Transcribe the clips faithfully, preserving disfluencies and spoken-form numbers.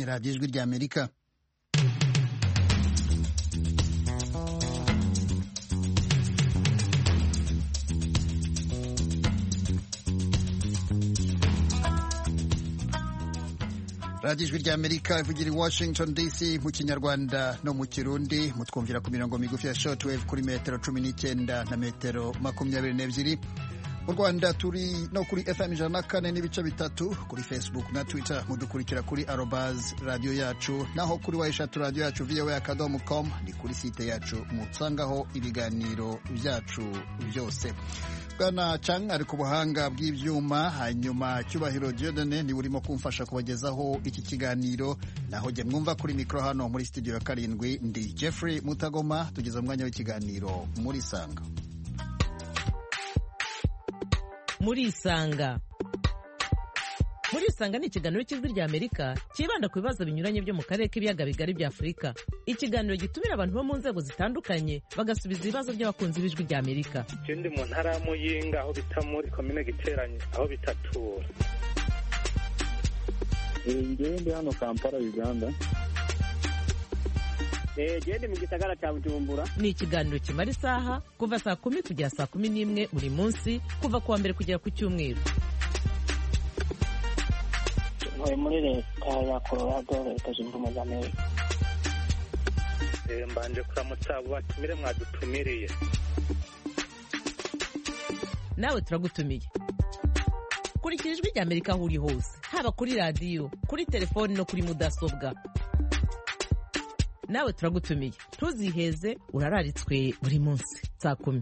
radiyo ijwi ry'Amerika. radiyo ijwi ry'Amerika ivugira i Washington D C mu kinyarwanda no mu kirundi, mutwumvira ku mirongo migufi ya shortwave kuri metero cumi n'icyenda na metero makumyabiri n'ebyiri. Mu Rwanda turi no kuri F M ijana na kane n'ibice bitatu, kuri Facebook na Twitter mudukurikira kuri arobase radiyo yacu, naho kuri wayishatu radiyo yacu voa akadomo com, ni kuri site yacu musangaho ibiganiro byacu byose. Bwana Chang ari ku buhanga bw'ibyuma, hanyuma Cyubahiro Diodone ni urimo kumfasha kubagezaho iki kiganiro, naho jye mwumva kuri mikro hano muri studio ya karindwi ndi Jeffrey Mutagoma. Tugeze umwanya w'ikiganiro muri Sanga. Muri Isanga. Muri Isanga ni ikiganiro cy'ijwi ry'Amerika kibanda ku bibazo binyuranye byo mu karere k'ibiyaga bigari bya Afurika. Ikiganiro gitumira abantu bo mu nzego zitandukanye bagasubiza ibibazo by'abakunzi b'ijwi ry'Amerika. Ikindi mu ntara ya Muyinga aho bita muri komine Giteranye aho bitatura. Ngewe ndi hano Kampala, Uganda. Eh, gende mu gisagara cya Bujumbura. Ni ikiganiro kimara isaha kuva saa kumi kugera saa kumi n'imwe buri munsi, kuva kuwa mbere kugera ku Cyumweru. Ntuye muri leta ya Colorado, leta zunze ubumwe za Amerika. Eh, mbanje kuramutsa abo batumire mwadutumiriye. Nawe turagutumiye. Kurikira ijwi ry'Amerika aho uri hose, haba kuri radiyo, kuri telefoni no kuri mudasobwa. Nawe turagutumiye, ntuziheze, urararitswe buri munsi saa kumi.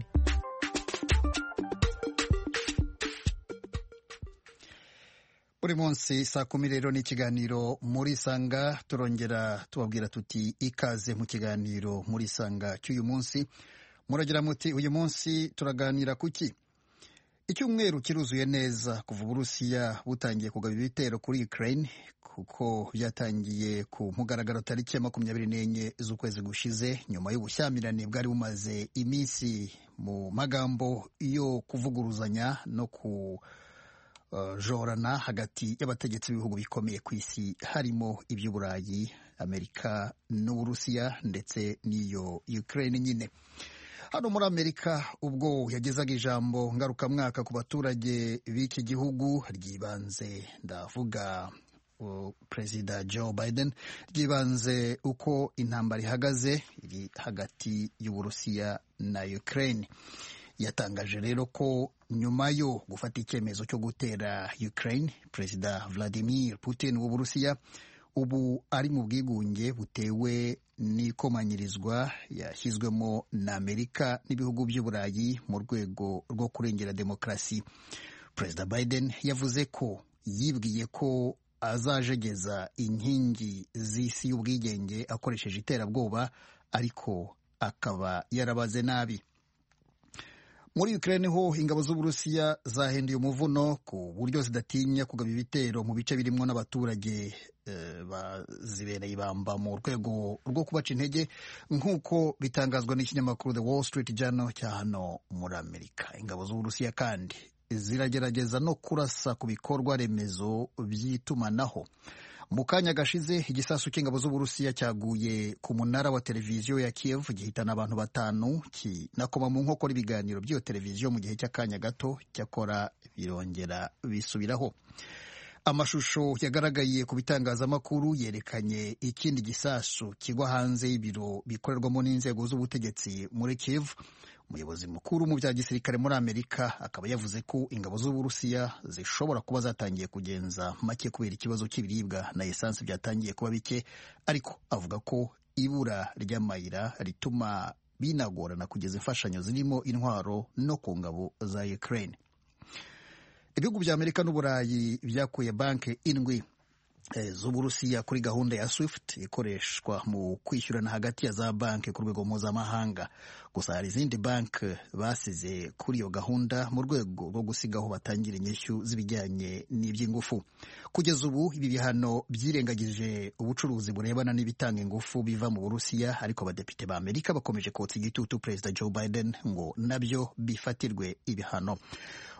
Buri munsi saa kumi rero ni ikiganiro muri Sanga. Turongera tubabwira tuti ikaze mu kiganiro muri Sanga cy'uyu munsi. Muragira muti uyu munsi turaganira kuki? Icyumweru kiruzuye neza kuva Uburusiya butangiye kugaba ibitero kuri Ukraine, kuko byatangiye ku mugaragaro tariki ya makumyabiri n'enye z'ukwezi gushize, nyuma y'ubushyamirane bwari bumaze iminsi mu magambo yo kuvuguruzanya no kujorana uh, hagati y'abategetsi b'ibihugu bikomeye ku isi, harimo iby'Uburayi, Amerika n'Uburusiya ndetse n'iyo Ukraine nyine. Hano muri Amerika, ubwo yagezaga ijambo ngarukamwaka ku baturage b'iki gihugu, ryibanze ndavuga uh, Perezida Joe Biden, ryibanze uko intambara ihagaze iri hagati y'Uburusiya na Ukraine. Yatangaje rero ko nyuma yo gufata icyemezo cyo gutera Ukraine, Perezida Vladimir Putin w'Uburusiya ubu ari mu bwigunge butewe n'ikomanyirizwa yashyizwemo na Amerika n'ibihugu by'Uburayi mu rwego rwo kurengera demokarasi. Perezida Biden yavuze ko yibwiye ko azajegeza inkingi z'isi y'ubwigenge akoresheje iterabwoba, ariko akaba yarabaze nabi. Muri Ukraine ho ingabo z'Uburusiya zahinduye umuvuno ku buryo zidatinya kugaba ibitero mu bice birimo n'abaturage eh, bazibereye ibamba mu rwego rwo kubaca intege, nk'uko bitangazwa n'ikinyamakuru The Wall Street Journal cya hano muri Amerika. Ingabo z'Uburusiya kandi ziragerageza no kurasa ku bikorwa remezo by'itumanaho. Mu kanya gashize igisasu cy'ingabo z'Uburusiya cyaguye ku munara wa televiziyo ya Kiev gihitana abantu batanu, kinakoma mu nkokora ibiganiro by'iyo televiziyo mu gihe cy'akanya gato, cyakora birongera bisubiraho. Amashusho yagaragaye ku bitangazamakuru yerekanye ikindi gisasu kigwa hanze y'ibiro bikorerwamo n'inzego z'ubutegetsi muri Kiev. Umuyobozi mukuru mu bya gisirikare muri Amerika akaba yavuze ko ingabo z'Uburusiya zishobora kuba zatangiye kugenza make kubera ikibazo cy'ibiribwa na esansi byatangiye kuba bike, ariko avuga ko ibura ry'amayira rituma binagorana kugeza imfashanyo zirimo intwaro no ku ngabo za Ukraine. Ibihugu bya Amerika n'Uburayi byakuye banki indwi z'Uburusiya kuri gahunda ya SWIFT ikoreshwa mu kwishyurana hagati ya za banki ku rwego mpuzamahanga. Gusa hari izindi banki basize kuri iyo gahunda mu rwego rwo gusigaho batangira inyishyu z'ibijyanye n'iby'ingufu. Kugeza ubu ibi bihano byirengagije ubucuruzi burebana n'ibitanga ingufu biva mu Burusiya, ariko abadepite ba Amerika bakomeje kotsa igitutu Perezida Joe Biden ngo nabyo bifatirwe ibihano.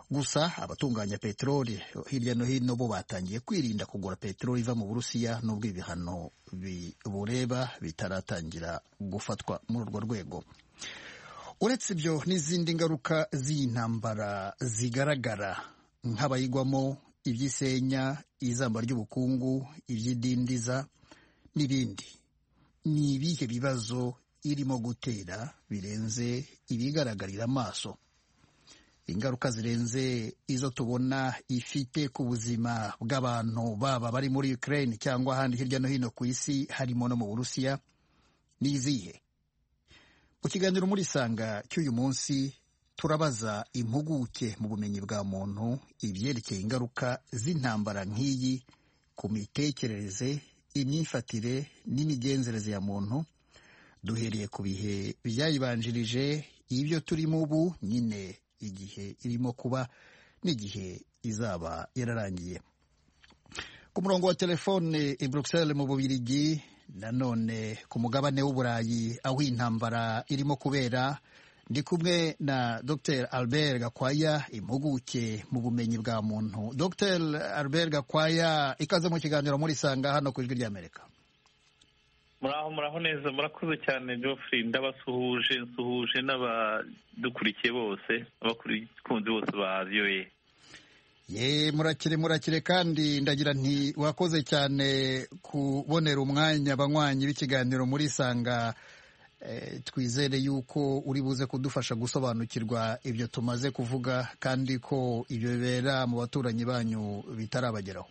gusa abatunganya peteroli hirya no hino bo batangiye kwirinda kugura peteroli iva mu Burusiya n'ubwo ibihano bibureba bitaratangira gufatwa muri urwo rwego. Uretse ibyo n'izindi ngaruka z'intambara zigaragara nk'abayigwamo, iby'isenya, izamba ry'ubukungu, iby'idindiza n'ibindi, ni ibihe bibazo irimo gutera birenze ibigaragarira amaso? Ingaruka zirenze izo tubona ifite ku buzima bw'abantu baba bari muri Ukraine cyangwa ahandi hirya no hino ku isi harimo no mu Burusiya ni izihe? Mu kiganiro muri Sanga cy'uyu munsi turabaza impuguke mu bumenyi bwa muntu ibyerekeye ingaruka z'intambara nk'iyi ku mitekerereze, imyifatire n'imigenzereze ya muntu, duhereye ku bihe byayibanjirije, ibyo turimo ubu nyine, igihe irimo kuba n'igihe izaba yararangiye. Ku murongo wa telefone i Bruxelles mu Bubiligi, nanone ku mugabane w'Uburayi aho intambara irimo kubera, ndi kumwe na Docteur Albert Gakwaya, impuguke mu bumenyi bwa muntu. Docteur Albert Gakwaya, ikaze mu kiganiro muri Sanga hano ku Ijwi ry'Amerika. Muraho muraho neza, murakoze cyane Geoffrey, ndabasuhuje nsuhuje n'abadukurikiye bose, abakunzi bose ba V O A. Ye murakire murakire kandi ndagira nti wakoze cyane kubonera umwanya abanywanyi b'ikiganiro muri Sanga. Eh, twizere yuko uri buze kudufasha gusobanukirwa ibyo tumaze kuvuga kandi ko ibyo bibera mu baturanyi banyu bitarabageraho.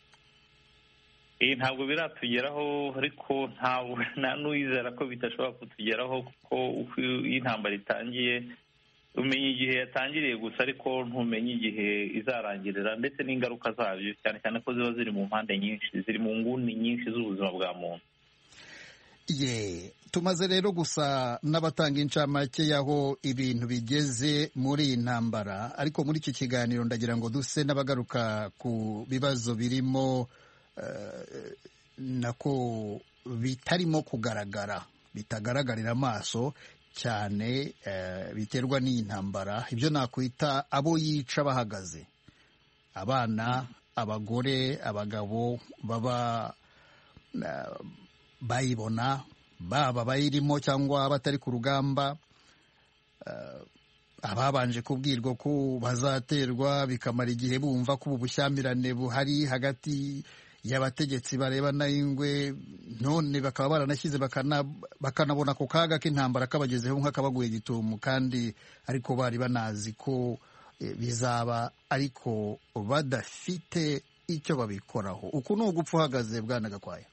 Ntabwo biratugeraho, ariko ntabwo nta n'uwizera ko bitashobora kutugeraho, kuko uko intambara itangiye umenya igihe yatangiriye gusa, ariko ntumenye igihe izarangirira, ndetse n'ingaruka zabyo, cyane cyane ko ziba ziri mu mpande nyinshi, ziri mu nguni nyinshi z'ubuzima bwa muntu. Ye tumaze rero gusa n'abatanga incamake y'aho ibintu bigeze muri iyi ntambara, ariko muri iki kiganiro ndagira ngo duse n'abagaruka ku bibazo birimo Uh, nako bitarimo kugaragara, bitagaragarira amaso cyane, uh, biterwa n'iyi ntambara, ibyo nakwita abo yica bahagaze, abana, abagore, abagabo baba uh, bayibona, baba bayirimo cyangwa batari ku rugamba, uh, ababanje kubwirwa ko bazaterwa bikamara igihe bumva ko ubu bushyamirane buhari hagati y'abategetsi barebana ingwe, none bakaba baranashyize bakana, bakanabona ku kaga k'intambara kabagezeho nk'akabaguye gitumo, kandi ariko bari banazi ko e, bizaba, ariko badafite icyo babikoraho. Uku ni ugupfa uhagaze, Bwana Gakwaya.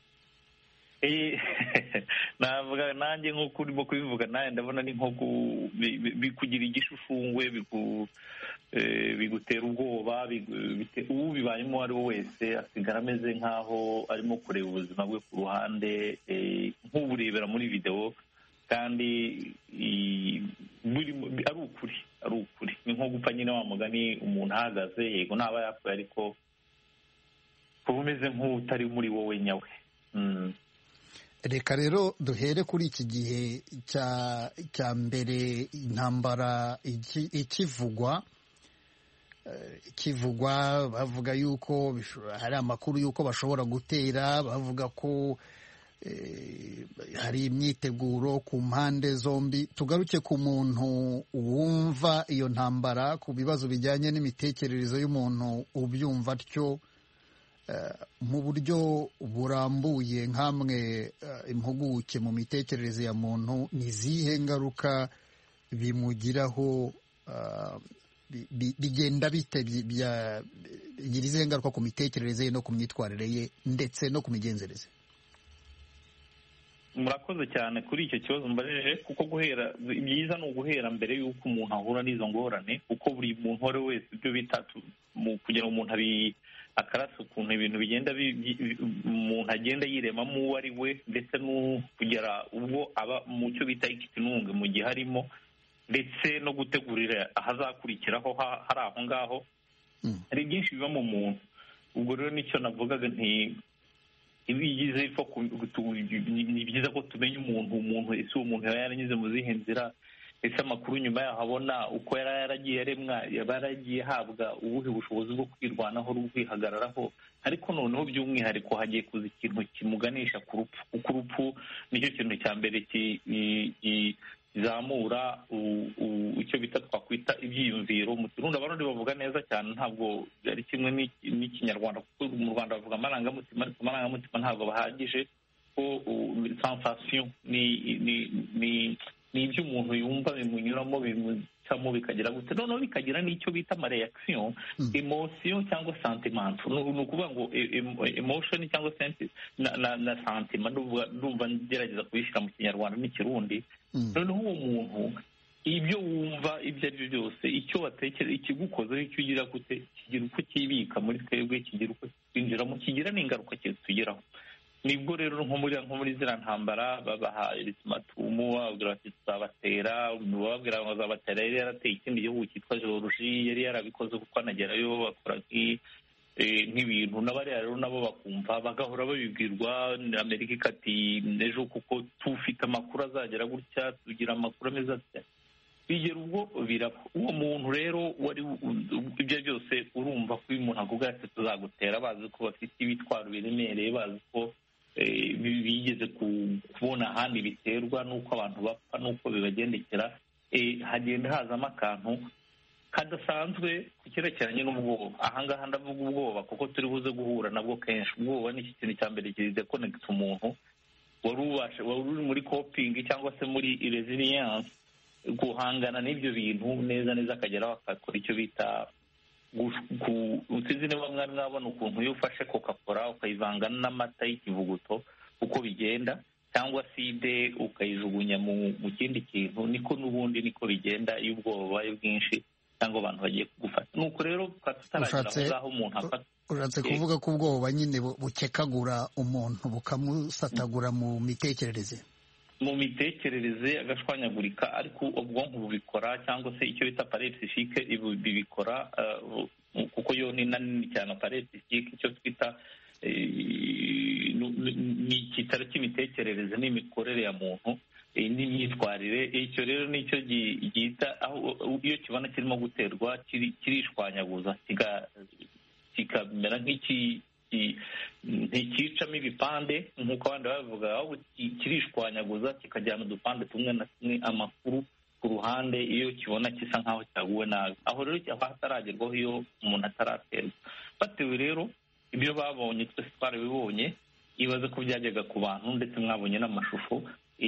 navuga nanjye nk'uko urimo kubivuga, nawe ndabona ni nko bikugira igishufungwe, bigutera ubwoba, ubu bibayemo uwo ari we wese asigara ameze nk'aho arimo kureba ubuzima bwe ku ruhande, nk'uburebera muri videwo, kandi ari ukuri ari ukuri ni nko gupfa nyine, wa mugani umuntu ahagaze, yego ntaba yapfuye, ariko kuba umeze nk'utari muri wowe nyawe. Reka rero duhere kuri iki gihe cya cya mbere intambara ikivugwa ikivugwa bavuga yuko hari amakuru yuko bashobora gutera, bavuga ko eh, hari imyiteguro ku mpande zombi. Tugaruke ku muntu wumva iyo ntambara, ku bibazo bijyanye n'imitekerereze y'umuntu ubyumva atyo mu buryo burambuye, nk'amwe impuguke mu mitekerereze ya muntu, ni izihe ngaruka bimugiraho, bigenda bite, bigira izihe ngaruka ku mitekerereze ye no ku myitwarire ye ndetse no ku migenzereze? Murakoze cyane kuri icyo kibazo mbajije, kuko guhera byiza ni uguhera mbere y'uko umuntu ahura n'izo ngorane, kuko buri muntu uwo ari we wese ibyo bita kugira ngo umuntu abi akarasa ukuntu ibintu bigenda umuntu agenda yiremamo uwo ari we, ndetse no kugera ubwo aba mu cyo bita ikitununge mu gihe arimo, ndetse no gutegurira ahazakurikiraho hari aho ngaho. Hari byinshi biba mu muntu. Ubwo rero nicyo navugaga nti ibigize ni byiza ko tumenya umuntu umuntu ese uwo muntu yaba yaranyuze mu zihe nzira, ese amakuru nyuma yaho abona uko yari yaragiye aremwa yaba yaragiye ahabwa ubuhe bushobozi bwo kwirwanaho no kwihagararaho, ariko noneho by'umwihariko hagiye kuza ikintu kimuganisha ku rupfu, kuko urupfu nicyo kintu cya mbere kizamura icyo bita twakwita ibyiyumviro. Mu Kirundi abarundi bavuga neza cyane, ntabwo ari kimwe n'ikinyarwanda, kuko mu Rwanda bavuga amarangamutima, ariko amarangamutima ntabwo bahagije, ko sensation ni ni ibyo umuntu yumva bimunyuramo bimucamo bikagira gute, noneho bikagira n'icyo bita amareaction, emotion cyangwa sentiment. Ni ukuvuga ngo emotion cyangwa na sentiment, ndumva ngerageza kubishyira mu kinyarwanda n'ikirundi. noneho uwo muntu ibyo wumva ibyo ari byo byose, icyo watekereza, ikigukozeho, icyo ugira gute, kigira uko kibika muri twebwe, kigira uko kwinjiramo, kigira n'ingaruka kitugeraho. Nibwo rero nko muri nko muri ziriya ntambara babaha ultimatum, bababwira bati tuzabatera, bababwira ngo bazabatera. Yari yarateye ikindi gihugu cyitwa Georgie, yari yarabikoze kuko anagerayo bakora nk'ibintu, n'abariya rero nabo bakumva, bagahora babibwirwa Amerika ikati ejo kuko tufite amakuru azagera gutya, tugira amakuru ameze atya, bigera ubwo birapfa. Uwo muntu rero wari ibyo byose urumva ko uyu muntu akubwira ati tuzagutera, bazi ko bafite ibitwaro biremereye, bazi ko bigeze kubona ahandi biterwa n'uko abantu bapfa n'uko bibagendekera. Hagenda hazamo akantu kadasanzwe ku cyerekeranye n'ubwoba. Ahangaha ndavuga ubwoba kuko turi buze guhura nabwo kenshi. Ubwoba ni ikintu cya mbere kidekonegita umuntu wari ubasha wari uri muri coping cyangwa se muri resilience, guhangana n'ibyo bintu neza neza, akageraho akakora icyo bita usizi niba mwari mwabona ukuntu iyo ufashe Coca-Cola ukayivanga n'amata y'ikivuguto uko bigenda, cyangwa side ukayijugunya mu kindi kintu, niko n'ubundi niko bigenda iyo ubwoba bubaye bwinshi cyangwa abantu bagiye kugufata. Nuko rero tutaragera ngaho umuntu afata. Uratse kuvuga ko ubwoba nyine bukekagura umuntu bukamusatagura mu mitekerereze mu mitekerereze agashwanyagurika, ariko ubwonko bubikora, cyangwa se icyo bita appareil psychique bibikora, kuko yo ni nini cyane appareil psychique. Icyo twita ni icyicaro cy'imitekerereze n'imikorere ya muntu n'imyitwarire. Icyo rero nicyo gihita aho iyo kibona kirimo guterwa kirishwanyaguza, kikamera nk'iki ntikicamo ibipande nk'uko abandi babivuga, ahubwo kirishwanyaguza kikajyana udupande tumwe na tumwe amakuru ku ruhande iyo kibona kisa nk'aho cyaguwe nabi. Aho rero haba hataragerwaho iyo umuntu ataraterwa. Batewe rero ibyo babonye twese twarabibonye, ibaze ko byajyaga ku bantu, ndetse mwabonye n'amashusho,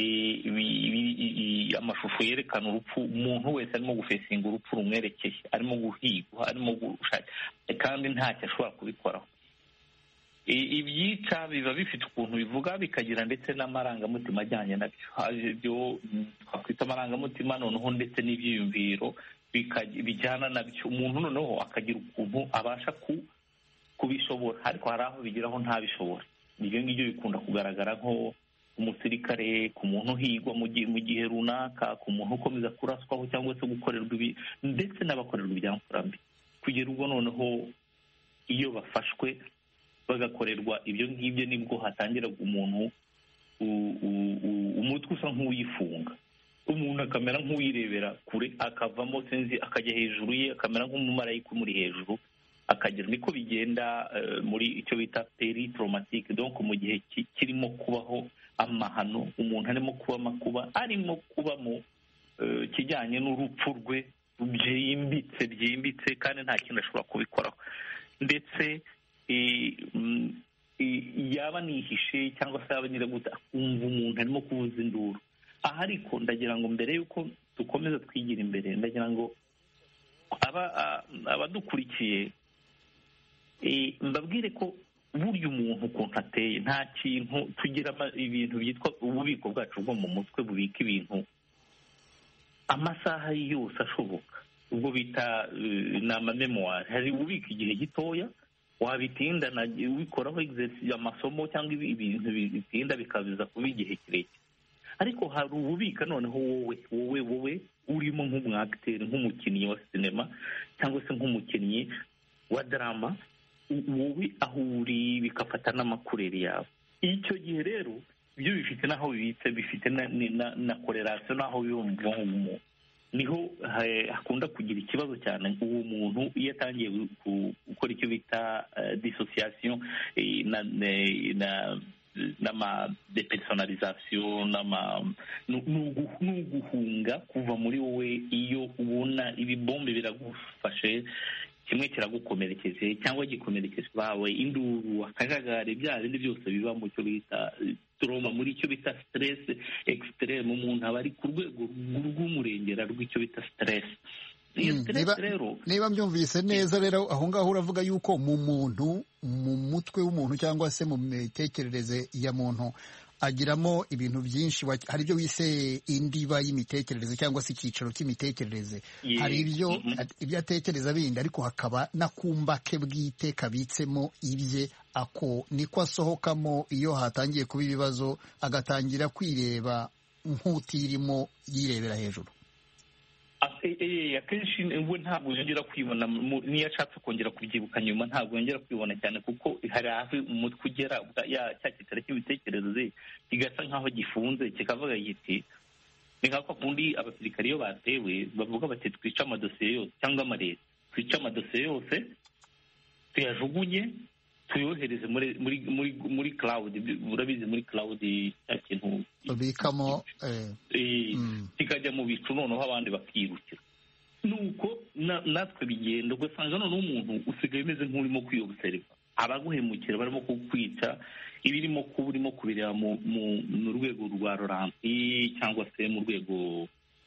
amashusho yerekana urupfu, umuntu wese arimo gufesinga urupfu rumwerekeye, arimo guhigwa, arimo gushaka, kandi ntacyo ashobora kubikoraho. Ibyica biba bifite ukuntu bivuga, bikagira ndetse n'amarangamutima ajyanye nabyo, ibyo twakwita amarangamutima, noneho ndetse n'ibyiyumviro bijyana nabyo. Umuntu noneho akagira ukuntu abasha kubishobora, ariko hari aho bigeraho ntabishobora. Ibyo ngibyo bikunda kugaragara nko umusirikare, ku muntu uhigwa mu gihe runaka, ku muntu ukomeza kuraswaho cyangwa se gukorerwa ibi, ndetse n'abakorerwa ibyamfurambi, kugera ubwo noneho iyo bafashwe bagakorerwa ibyo ngibyo nibwo hatangira umuntu umutwe usa nk'uwifunga, umuntu akamera nk'uwirebera kure, akavamo sinzi akajya hejuru ye, akamera nk'umumarayika umuri hejuru, akagira. Niko bigenda muri icyo bita peri traumatique, donc mu gihe kirimo kubaho amahano, umuntu arimo kuba amakuba, arimo kuba mu kijyanye n'urupfu rwe byimbitse byimbitse kandi nta kintu ashobora kubikoraho, ndetse yaba nihishe cyangwa se yaba nyiraguta, akumva umuntu arimo kuvuza induru. Aha ariko ndagira ngo mbere y'uko dukomeza twigira imbere, ndagira ngo abadukurikiye mbabwire ko burya umuntu ukuntu ateye, nta kintu tugira ibintu byitwa ububiko bwacu bwo mu mutwe bubika ibintu amasaha yose ashoboka, ubwo bita ni amamemoire. Hari ububika igihe gitoya, wabitinda ubikoraho exercice, amasomo cyangwa ibintu bitinda bikabiza kuba igihe kirekire. Ariko hari ububika noneho wowe wowe wowe urimo nk'umwagiteri, nk'umukinnyi wa sinema cyangwa se nk'umukinnyi wa drama, wowe aho uri bikafata n'amakureri yawe. Icyo gihe rero ibyo bifite n'aho bibitse, bifite na korelasiyo n'aho biba mu bwonko bw'umuntu. niho hakunda kugira ikibazo cyane uwo muntu iyo atangiye gukora icyo bita dissociation na n'amadepersonalisation n'uguhunga kuva muri wowe iyo ubona ibibombe biragufashe, kimwe kiragukomerekeje cyangwa gikomerekeje bawe, induru, akajagari, bya bindi byose biba mu cyo bita trauma, muri icyo bita stress extreme. Umuntu aba ari ku rwego rw'umurengera rw'icyo bita stress. Niba mbyumvise neza rero aho ngaho uravuga yuko mu muntu, mu mutwe w'umuntu cyangwa se mu mitekerereze ya muntu agiramo ibintu byinshi, hari ibyo wise indiba y'imitekerereze cyangwa se icyicaro cy'imitekerereze, hari ibyo ibyo atekereza bindi, ariko hakaba n'akumba ke bwite kabitsemo ibye, ako niko asohokamo iyo hatangiye kuba ibibazo, agatangira kwireba nk'utirimo yirebera hejuru. Akenshi we ntabwo yongera kwibona, niyo ashatse kongera kubyibuka nyuma ntabwo yongera kwibona cyane, kuko hari aho umutwe ugera cya kitare cy'imitekerereze kigasa nk'aho gifunze, kikavuga giti, ni nk'ako kundi abasirikare iyo batewe bavuga bati twice amadosiye yose cyangwa amareta, twice amadosiye yose tuyajugunye tuyohereze muri muri muri muri cloud. Urabizi muri cloud cya kintu babikamo kikajya mu bicu, noneho abandi bakirukira. Nuko natwe bigenda, ugasanga noneho umuntu usigaye umeze nk'urimo kwiyobuseriva, abaguhemukira barimo kukwica, ibirimo kuba urimo kubireba mu rwego rwa roranti cyangwa se mu rwego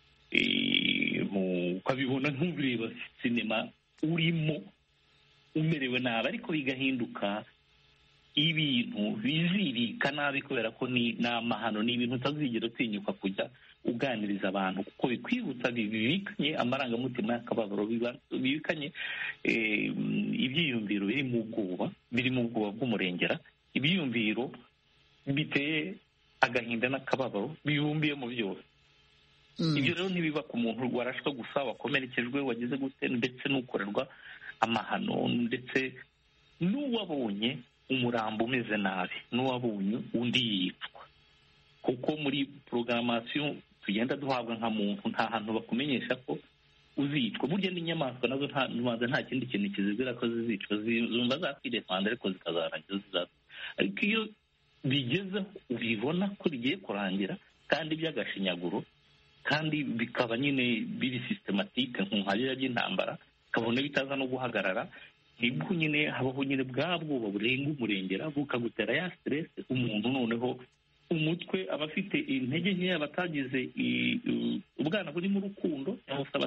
ukabibona nk'ubireba sinema urimo umerewe nabi, ariko bigahinduka ibintu bizirika nabi kubera ko ni amahano, ni ibintu utazigera utinyuka kujya uganiriza abantu, kuko bikwibutsa, bibikanye amarangamutima y'akababaro, bibikanye ibyiyumviro biri mu bwoba, biri mu bwoba bw'umurengera, ibyiyumviro biteye agahinda n'akababaro bibumbiyemo byose. Ibyo rero ntibiba ku muntu warashwe gusa, wakomerekejwe, wagize gute, ndetse n'ukorerwa amahano, ndetse n'uwabonye umurambo umeze nabi, n'uwabonye undi yicwa. Kuko muri programmation tugenda duhabwa nka muntu, nta hantu bakumenyesha ko uzicwa. Burya n'inyamaswa nazo nta nta kindi kintu kizibwira ko zizicwa, zumva zakwidefanda ariko zikazarangiza zizapfa. Ariko iyo bigezeho ubibona ko rigiye kurangira kandi by'agashinyaguro, kandi bikaba nyine biri systematique nk'uharira by'intambara, kabone bitaza no guhagarara, nibwo nyine habaho nyine bwa bwoba burenga umurengera, bukagutera ya stress. Umuntu noneho umutwe aba afite intege nkeya, batagize ubwana burimo urukundo, cyangwa se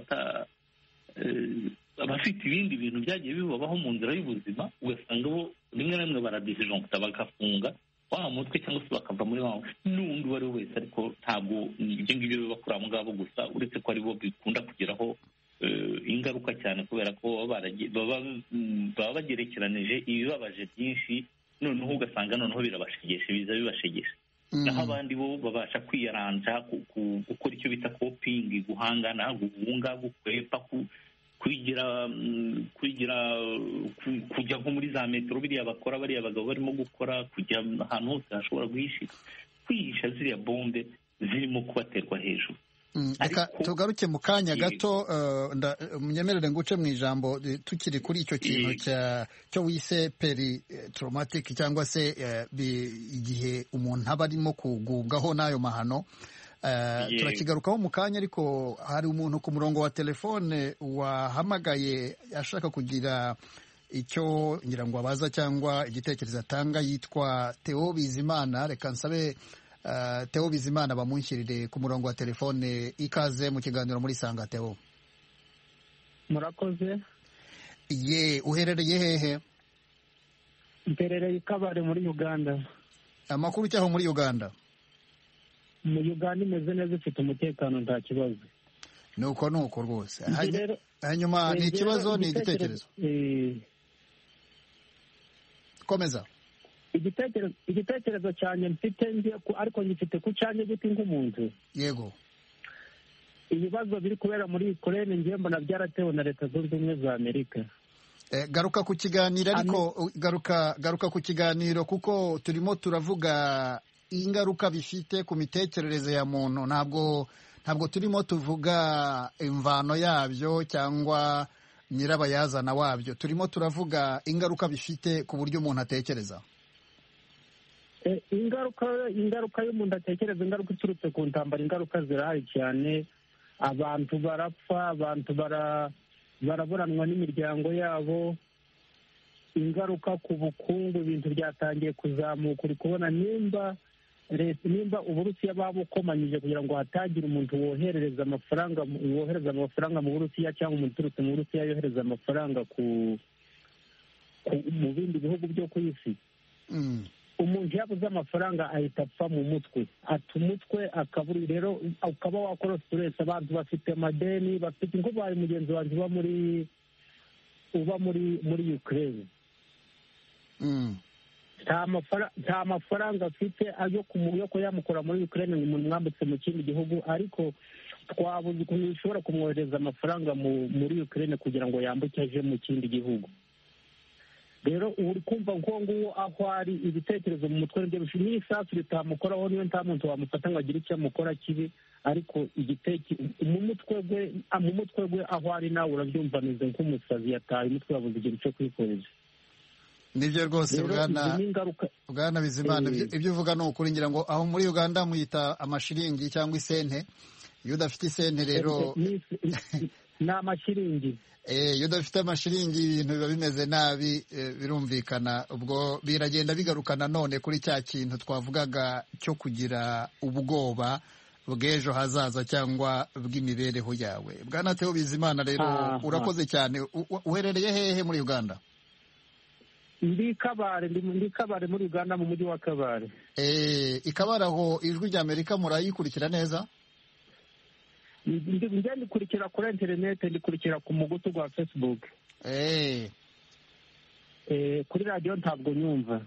abafite ibindi bintu byagiye bibabaho mu nzira y'ubuzima, ugasanga bo rimwe na rimwe baradisijonkuta bagafunga wa mutwe, cyangwa se bakava muri wa n'undi uwo ari we wese. Ariko ntabwo ibyo ngibyo biba kuri abo ngabo gusa, uretse ko ari bo bikunda kugeraho ingaruka cyane, kubera ko baba bagerekeranije ibibabaje byinshi, noneho ugasanga noneho birabashegeshe, biza bibashegeshe. Naho abandi bo babasha kwiyaranja, gukora icyo bita coping, guhangana, guhunga, gukwepa, kwigira kwigira kujya nko muri za metero biriya bakora bariya abagabo barimo gukora, kujya ahantu hose hashobora guhishira, kwihisha ziriya bombe zirimo kubaterwa hejuru. Reka tugaruke mu kanya gato, munyemerere nguce mu ijambo tukiri kuri icyo kintu cyo wise peri traumatic, cyangwa se igihe umuntu aba arimo kugubwaho n'ayo mahano. Turakigarukaho mu kanya, ariko hari umuntu ku murongo wa telefone wahamagaye ashaka kugira icyo ngira ngo abaza cyangwa igitekerezo atanga, yitwa Theo Bizimana. Reka nsabe Theo Bizimana bamunshyirire ku murongo wa telefone. Ikaze mu kiganiro muri Sanga Theo. Murakoze. Ye, uherereye hehe? Mperereye Kabare muri Uganda. Amakuru cyaho muri Uganda? Mu Uganda imeze neza, ifite umutekano, nta kibazo. Nuko nuko rwose. Hanyuma ni ikibazo ni igitekerezo? Komeza. Igitekerezo igitekerezo cyane mfite, ariko ngifite ku cyanye giti nk'umuntu. Yego. Ibibazo biri kubera muri Ukraine ngiye mbona byaratewe na Leta Zunze Ubumwe za Amerika. Eh, garuka ku kiganiro ariko garuka garuka ku kiganiro, kuko turimo turavuga ingaruka bifite ku mitekerereze ya muntu. Ntabwo ntabwo turimo tuvuga imvano yabyo cyangwa nyirabayazana wabyo, turimo turavuga ingaruka bifite ku buryo umuntu atekereza. ingaruka ingaruka y'umuntu atekereza, ingaruka iturutse ku ntambara, ingaruka zirahari cyane. Abantu barapfa, abantu baraburanwa n'imiryango yabo, ingaruka ku bukungu, ibintu byatangiye kuzamuka. Uri kubona nimba leta nimba uburusiya babukomanyije kugira ngo hatagira umuntu woherereza amafaranga wohereza amafaranga mu Burusiya cyangwa umuntu uturutse mu Burusiya yohereza amafaranga ku mu bindi bihugu byo ku isi. Umuntu yabuze amafaranga ahita apfa mu mutwe, ata umutwe akaburi. Rero ukaba wakora stress. Abantu bafite amadeni, bafite nk'ubaye mugenzi wanjye uba muri uba muri muri Ukraine, nta mafaranga afite yo kuyamukura muri Ukraine ngo umuntu mwambutse mu kindi gihugu, ariko twabuze ukuntu bishobora kumwohereza amafaranga muri Ukraine kugira ngo yambuke aje mu kindi gihugu. Rero uri kumva ngo nguwo aho ari ibitekerezo mu mutwe nibyo bishimye. N'isasu ritamukoraho, niyo nta muntu wamufata ngo agire icyo amukora kibi, ariko mu mutwe gwe mu mutwe gwe aho ari nawe urabyumva neza nk'umusazi yataye umutwe, yabuze igihe cyo kwikoreza. Nibyo rwose bwana bwana Bizimana, ibyo uvuga ni ukuri. Ngira ngo aho muri Uganda muyita amashiringi cyangwa isente. Iyo udafite isente rero ni amashiringi. iyo udafite amashiringi ibintu biba bimeze nabi, birumvikana. Ubwo biragenda bigaruka nanone kuri cya kintu twavugaga cyo kugira ubwoba bw'ejo hazaza cyangwa bw'imibereho yawe. Bwana Theo Bizimana rero urakoze cyane. Uherereye hehe muri Uganda? Ndi Kabare, ndi Kabare muri Uganda, mu mujyi wa Kabare. Eh, ikabara aho Ijwi rya Amerika murayikurikira neza? Njye ndikurikira kuri internet, ndikurikira ku mugutu gwa Facebook. Eh. Eh, kuri radio ntabwo nyumva.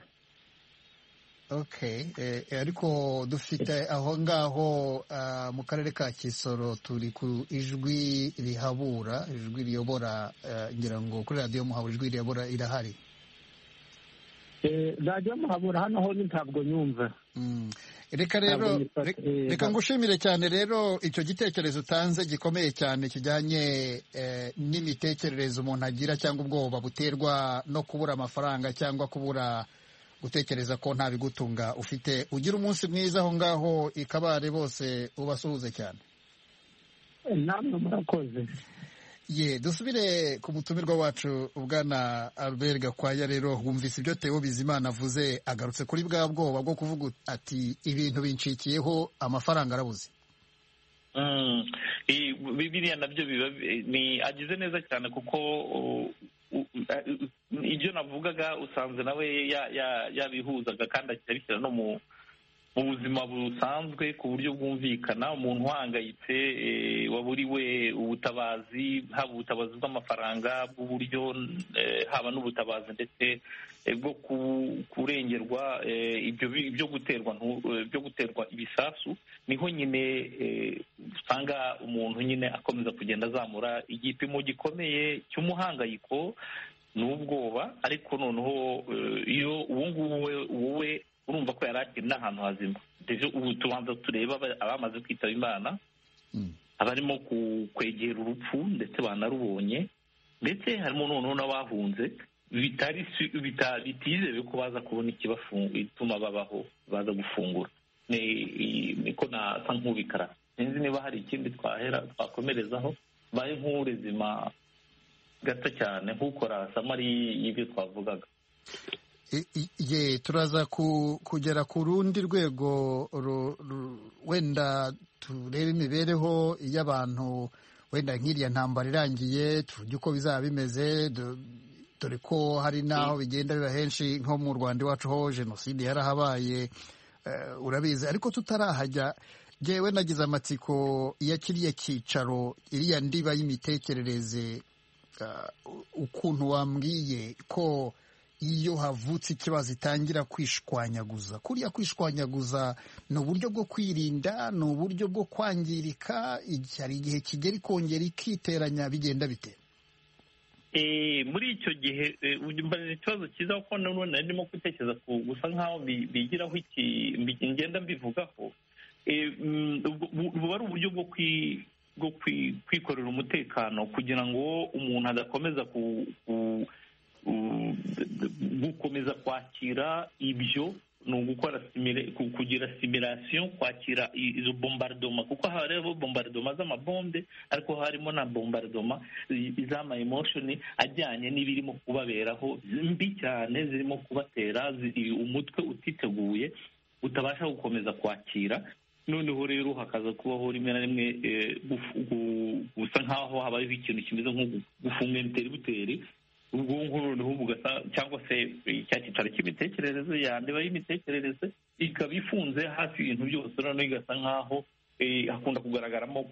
Okay, eh, ariko dufite aho ngaho uh, mu karere ka Kisoro turi ku Ijwi rihabura, Ijwi riyobora, uh, ngira ngo kuri radio Muhabura Ijwi riyobora irahari. Eh, radio Muhabura hano ho ntabwo nyumva. Mm. Reka rero reka ngushimire cyane rero icyo gitekerezo utanze gikomeye cyane kijyanye eh, n'imitekerereze umuntu agira cyangwa ubwoba buterwa no kubura amafaranga cyangwa kubura gutekereza ko nta bigutunga ufite. Ugira umunsi mwiza aho ngaho i Kabare, bose ubasuhuze cyane. Namwe murakoze. Ye, dusubire ku mutumirwa wacu Bwana Albert Gakwaya. Rero wumvise ibyo Theo Bizimana avuze, agarutse kuri bwa bwoba bwo kuvuga ati ibintu bincikiyeho, amafaranga arabuze. Mm. Bibiriya nabyo biba ni agize neza cyane, kuko ibyo navugaga usanze nawe yabihuzaga kandi akabishyira no mu mu buzima busanzwe ku buryo bwumvikana. Umuntu uhangayitse waburiwe ubutabazi, haba ubutabazi bw'amafaranga, bw'uburyo, haba n'ubutabazi ndetse bwo kurengerwa ibyo byo guterwa byo guterwa ibisasu, niho nyine usanga umuntu nyine akomeza kugenda azamura igipimo gikomeye cy'umuhangayiko n'ubwoba. Ariko noneho iyo uwo nguwo wowe urumva ko yari akiri n'ahantu hazima, ubu tubanza tureba abamaze kwitaba Imana, abarimo kwegera urupfu ndetse banarubonye, ndetse harimo noneho n'abahunze bitizewe ko baza kubona ikibituma babaho, baza gufungura. Niko nasa nk'ubikara. Sinzi niba hari ikindi twahera twakomerezaho, baye nk'urezima gato cyane nk'ukora samari y'ibyo twavugaga. Ye, turaza kugera ku rundi rwego wenda turebe imibereho y'abantu, wenda nk'iriya ntambara irangiye tuvuge uko bizaba bimeze, dore ko hari n'aho bigenda biba henshi, nko mu Rwanda iwacu ho jenoside yarahabaye, urabizi. Ariko tutarahajya, jyewe nagize amatsiko ya kiriya cyicaro, iriya ndiba y'imitekerereze, ukuntu wambwiye ko iyo havutse ikibazo itangira kwishwanyaguza. Kuriya kwishwanyaguza ni uburyo bwo kwirinda, ni uburyo bwo kwangirika, hari igihe kigera ikongera ikiteranya, bigenda bite? Muri icyo gihe mbaze ikibazo cyiza, kuko none ndimo gutekereza gusa nk'aho bigiraho iki ngenda mbivugaho. buba ari uburyo bwo bwo kwikorera umutekano kugira ngo umuntu adakomeza gukomeza kwakira ibyo, ni ugukora kugira simulation, kwakira izo bombardoma, kuko hariho bombardoma z'amabombe ariko harimo na bombardoma z'ama emotion ajyanye n'ibirimo kubaberaho mbi cyane, zirimo kubatera umutwe utiteguye utabasha gukomeza kwakira. Noneho rero hakaza kubaho rimwe na rimwe gusa nk'aho habayeho ikintu kimeze nko gufunga inteributeri ubwonko, noneho bugasa cyangwa se cya cyicaro cy'imitekerereze yandeba y'imitekerereze ikaba ifunze hafi ibintu byose, noneho igasa nk'aho hakunda kugaragaramo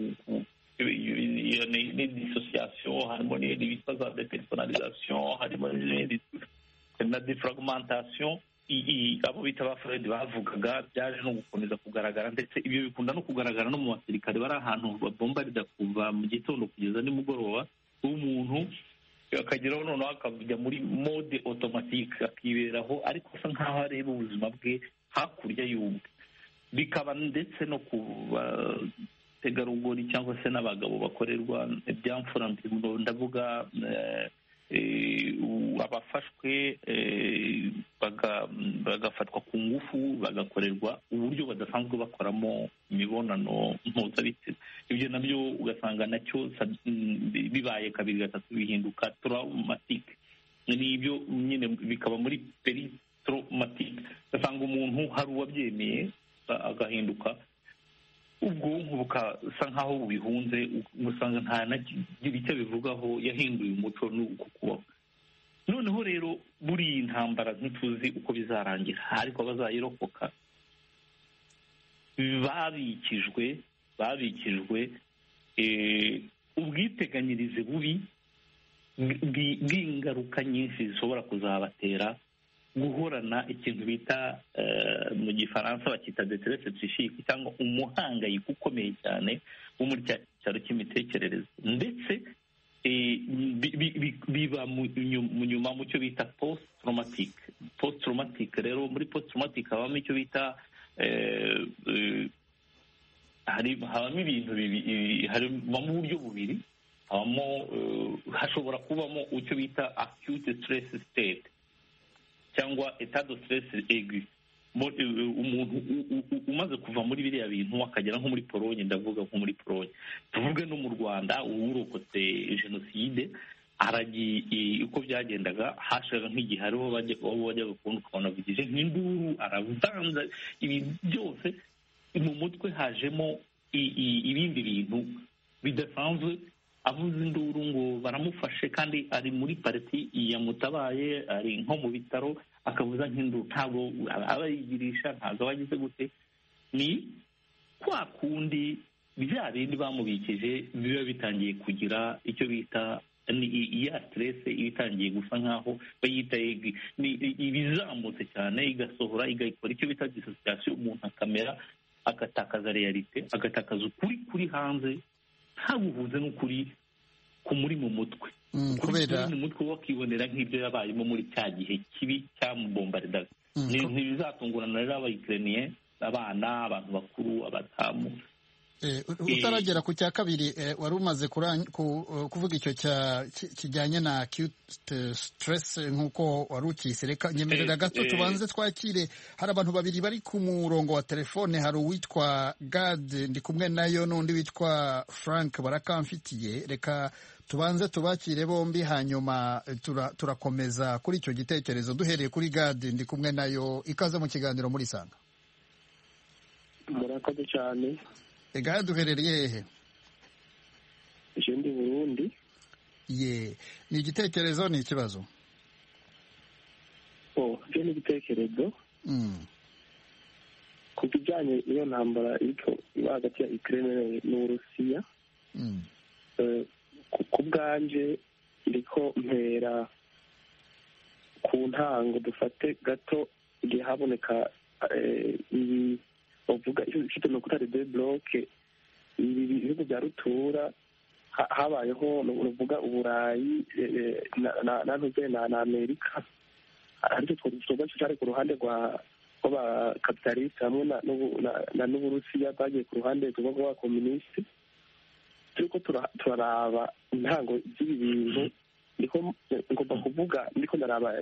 n'idissociation, harimo n'ibitwa za depersonalisation, harimo na defragmentation. Abo bita ba Freud bavugaga byaje no gukomeza kugaragara, ndetse ibyo bikunda no kugaragara no mu basirikare bari ahantu babombarida kuva mu gitondo kugeza nimugoroba, umuntu akageraho noneho akajya muri mode automatique akiberaho, ariko asa nk'aho areba ubuzima bwe hakurya y'ubwe. Bikaba ndetse no ku bategarugori cyangwa se n'abagabo bakorerwa ibyamfura, ndavuga abafashwe bagafatwa ku ngufu, bagakorerwa uburyo badasanzwe bakoramo imibonano mpuzabitsina. Ibyo nabyo ugasanga nacyo bibaye kabiri gatatu bihinduka traumatique, n'ibyo nyine bikaba muri peritraumatique. Ugasanga umuntu hari uwabyemeye agahinduka ubwonko bukasa nk'aho bubihunze, usanga nta nagira icyo bivugaho, yahinduye umuco n'uko kubaho. Noneho rero buriya intambara ntituzi uko bizarangira, ariko abazayirokoka babikijwe babikijwe ubwiteganyirize bubi bw'ingaruka nyinshi zishobora kuzabatera, guhorana ikintu bita mu gifaransa bakita détresse psychique, cyangwa umuhangayiko ukomeye cyane wo muri cya cyaro cy'imitekerereze, ndetse biba mu nyuma mu cyo bita post traumatique. Post traumatique rero, muri post traumatique habamo icyo bita habamo ibintu habamo uburyo bubiri, habamo hashobora kubamo icyo bita acute stress state cyangwa etat de stress aigu. Umuntu umaze kuva muri biriya bintu akagera nko muri Polonye, ndavuga nko muri Polonye, tuvuge no mu Rwanda uwurokotse jenoside, aragiye uko byagendaga, hashaga nk'igihe hariho bajyaga kubona ukabona avugije nk'induru, aravanza ibintu byose mu mutwe, hajemo ibindi bintu bidasanzwe, avuze induru ngo baramufashe kandi ari muri pariti yamutabaye, ari nko mu bitaro, akavuza nk'induru, ntabwo aba yigirisha, ntabwo aba agize gute. Ni kwa kundi bya bindi bamubikije biba bitangiye kugira icyo bita iya stress, ibitangiye gusa nk'aho bayita ibizamutse cyane, igasohora igakora icyo bita dissociation, umuntu akamera agatakaza realite, agatakaza ukuri kuri hanze, ntaguhuze n'ukuri kumuri mu mutwe. Kubera mu mutwe wakibonera nk'ibyo yabayemo muri cya gihe kibi cyamubombardaga. Ntibizatungurana rero abayikireniye, abana, abantu bakuru, abatamu. Utaragera ku cya kabiri, wari umaze kuvuga icyo kijyanye na acute stress nk'uko wari ukise. Reka nyemerera gato tubanze twakire, hari abantu babiri bari ku murongo wa telefone. Hari uwitwa Gad ndi kumwe nayo, n'undi witwa Frank barakamfitiye. Reka tubanze tubakire bombi, hanyuma turakomeza kuri icyo gitekerezo. Duhereye kuri Gad ndi kumwe nayo, ikaze mu kiganiro muri Sanga. Murakoze cyane. Ega duherereye hehe? Je ndi Burundi. Ye, ni igitekerezo ni ikibazo? Oh, je ni igitekerezo. Mm. Ku bijyanye n'iyo ntambara iriko iba hagati ya Ukraine n'Uburusiya. Mm. Eh, ku bwanje iriko mpera ku ntango, dufate gato igihe haboneka ibi bavuga ifite no kutari de bloke, ibi bihugu bya rutura habayeho nuvuga Uburayi na na na na Amerika, ariko twoba cyari ku ruhande rwa b'abakapitalisite hamwe na n'uburusiya bagiye ku ruhande rw'abakomunisiti turiko turaraba intango z'ibi bintu niko ngomba kuvuga ndiko naraba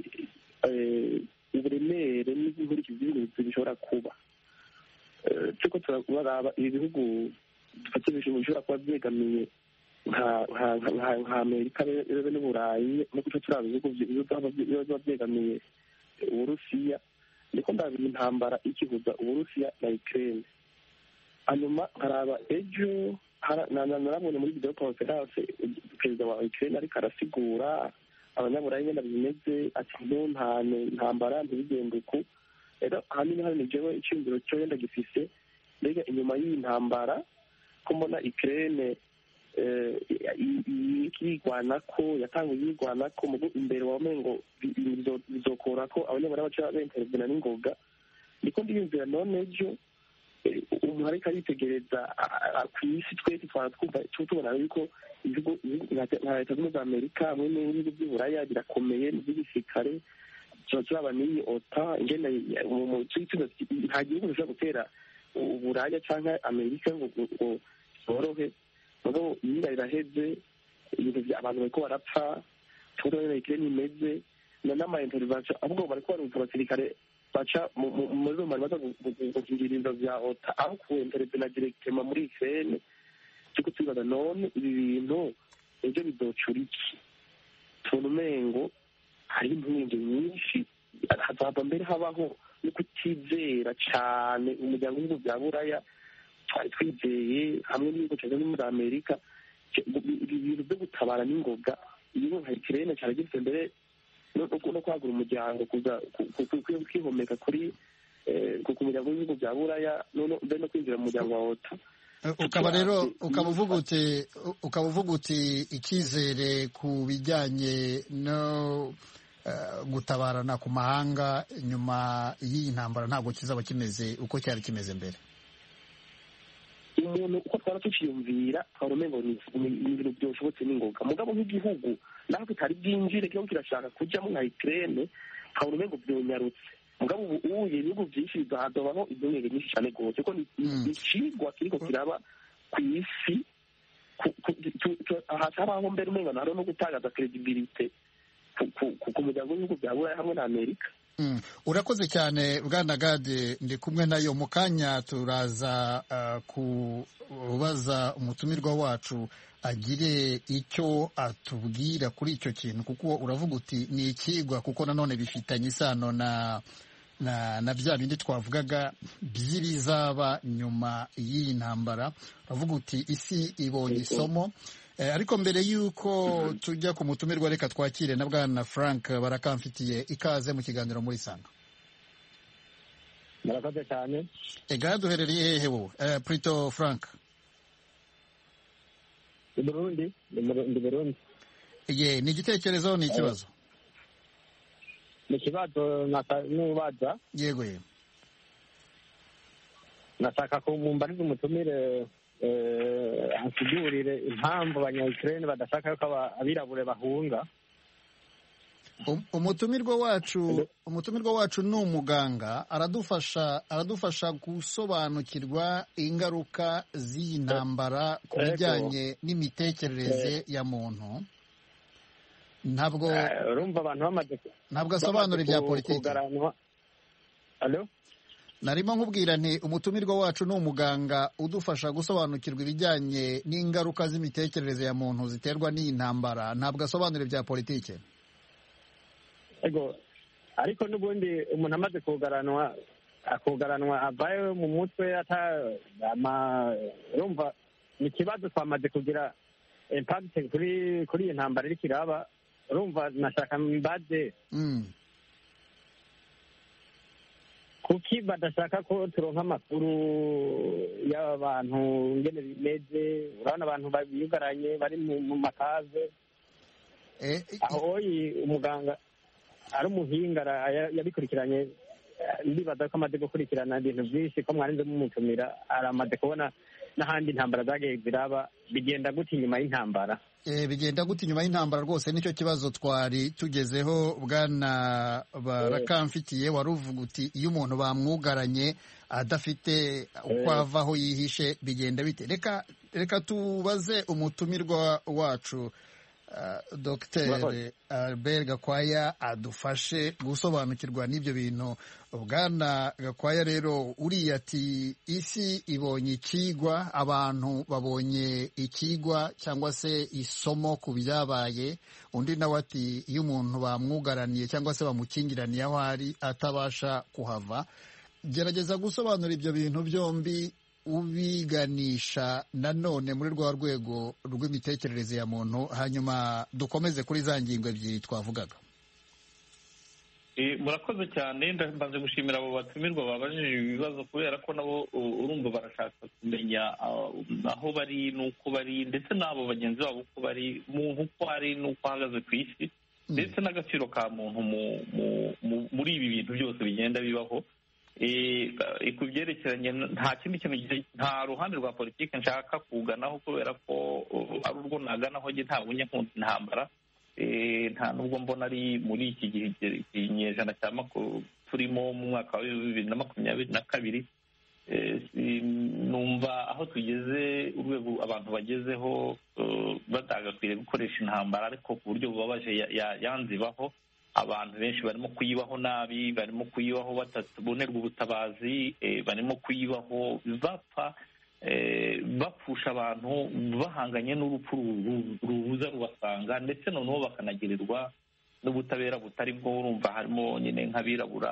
uburemere n'inkurikizi z'ibintu bishobora kuba turiko turaraba ibi bihugu dufate ibintu bishobora kuba byegamiye nka amerika rero n'uburayi no guca turaba ibihugu biba byegamiye uburusiya niko ndabira intambara ikihuza uburusiya na Ukraine hanyuma nkaraba ejo narabonye muri video conference perezida wa Ukraine ariko arasigura abanyaburayi nyine bimeze ati no nta ntambara ntibigende uku rero ahanini hari nijewe iciyumviro cyo yenda gifise mbega inyuma y'iyi ntambara ko mbona Ukraine yigwanako yatanguye yigwanako imbere wamengo bizokora ko abanyaburayi baca benterevena n'ingoga niko ndiyumvira none ejo umuntu ariko aritegereza ku isi twese twara twumva tubona yuko ibihugu nka leta zunze amerika hamwe n'ibihugu by'uburaya birakomeye n'iby'igisirikare turaba n'iyi ota ingene nta gihugu gishobora gutera uburaya cyangwa amerika ngo borohe ngo inyira iraheze ibintu abantu bariko barapfa tubona na Ukraine imeze n'ama intervention ahubwo bariko barumva abasirikare baca muri zo maze gukingira inzo vya ota aho kuentereza directement muri Ukraine cyo tubaza none ibi bintu ejo bizocura iki tubona umengo hari impinge nyinshi hazava mbere habaho no kutizera cyane umuryango w'ibihugu bya buraya twari twizeye hamwe n'ibihugu cyane muri amerika ibintu byo gutabara n'ingoga ibihugu nka Ukraine cyane gifite mbere no kwagura umuryango kuza kwihomeka kuri ku muryango w'ibihugu bya buraya no kwinjira mu muryango wa ota ukaba rero ukaba uvuga uti ukaba uvuga uti icyizere ku bijyanye no gutabarana ku mahanga nyuma y'iyi ntambara ntabwo kizaba kimeze uko cyari kimeze mbere umuntu uko twara tuciyumvira twarumengo ni ibintu byoshobotse n'ingoga mugabo nk'igihugu naho kitari bwinjire kiho kirashaka kujyamo nka Ukraine twarumengo byonyarutse mugabo ubu uye ibihugu byinshi bizahadobaho ibyongere nyinshi cyane rwose ko ni ikigwa kiriko kiraba ku isi hasabaho mbere umengo naro no gutagaza credibility ku muryango w'ibihugu bya buraya hamwe na amerika urakoze cyane bwana Gade ndi kumwe nayo mu kanya turaza kubaza umutumirwa wacu agire icyo atubwira kuri icyo kintu kuko uravuga uti ni ikigwa kuko nanone bifitanye isano na na na bya bindi twavugaga by'ibizaba nyuma y'iyi ntambara uravuga uti isi ibonye isomo ariko mbere y'uko tujya ku mutumirwa reka twakire na bwana Frank barakamfitiye ikaze mu kiganiro muri Sanga. Murakoze cyane. Ega duherereye hehe wowe Prito Frank? Ndi Burundi, ndi Burundi. Ye ni igitekerezo ni ikibazo? Ni ikibazo nubaza. Yego ye. Nataka kumumbariza umutumire ansigurire impamvu abanya-Ukraine badashaka yuko abirabure bahunga. Umutumirwa wacu umutumirwa wacu ni umuganga aradufasha aradufasha gusobanukirwa ingaruka z'iyi ntambara ku bijyanye n'imitekerereze ya muntu. Ntabwo urumva abantu bamaze ntabwo asobanura ibya politiki. Allo? Narimo nkubwira nti umutumirwa wacu ni umuganga udufasha gusobanukirwa ibijyanye n'ingaruka z'imitekerereze ya muntu ziterwa n'iyi ntambara ntabwo asobanura ibya politiki. Ego ariko n'ubundi umuntu amaze kugaranwa akugaranwa avaye mu mutwe ata urumva ni ikibazo twamaze kugira impact kuri kuri iyi ntambara iri kiraba urumva nashaka mbaze kuki badashaka ko turonka amakuru y'abantu ngene bimeze urabona abantu biyugaranye bari mu makaze aho umuganga ari umuhinga yabikurikiranye ndibaza ko amaze gukurikirana ibintu byinshi ko mwarinze mumutumira aramaze kubona n'ahandi intambara zagiye ziraba bigenda gute inyuma y'intambara bigenda gute inyuma y'intambara rwose nicyo kibazo twari tugezeho. Bwana Barakamfitiye wari uvuga uti iyo umuntu bamwugaranye adafite uko ava aho yihishe bigenda bite. reka reka tubaze umutumirwa wacu Dr Albert Gakwaya adufashe gusobanukirwa n'ibyo bintu. Bwana Gakwaya rero uriya ati isi ibonye ikigwa, abantu babonye ikigwa cyangwa se isomo ku byabaye. Undi nawe ati iyo umuntu bamwugaraniye cyangwa se bamukingiraniye aho ari atabasha kuhava. Gerageza gusobanura ibyo bintu byombi ubiganisha nanone muri rwa rwego rw'imitekerereze ya muntu, hanyuma dukomeze kuri za ngingo ebyiri twavugaga. Murakoze cyane. Mbanze gushimira abo batumirwa babajije ibibazo kubera ko nabo urumva barashaka kumenya aho bari n'uko bari ndetse n'abo bagenzi babo uko bari, muntu uko ari n'uko ahagaze ku isi ndetse n'agaciro ka muntu muri ibi bintu byose bigenda bibaho. ku byerekeranye nta kindi kintu, nta ruhande rwa politiki nshaka kuganaho kubera ko ari urwo naganaho njye ntabwo njya nkunda intambara, nta nubwo mbona ari muri iki gihe ikinyejana cya makuru turimo mu mwaka wa bibiri na makumyabiri na kabiri. Numva aho tugeze, urwego abantu bagezeho batagakwiriye gukoresha intambara ariko ku buryo bubabaje yanzibaho. Abantu benshi barimo kuyibaho nabi, barimo kuyibaho batabonerwa ubutabazi, barimo kuyibaho bapfa, bapfusha abantu bahanganye n'urupfu rubuza rubasanga, ndetse noneho bakanagirirwa n'ubutabera butari bwo. Urumva harimo nyine nk'abirabura,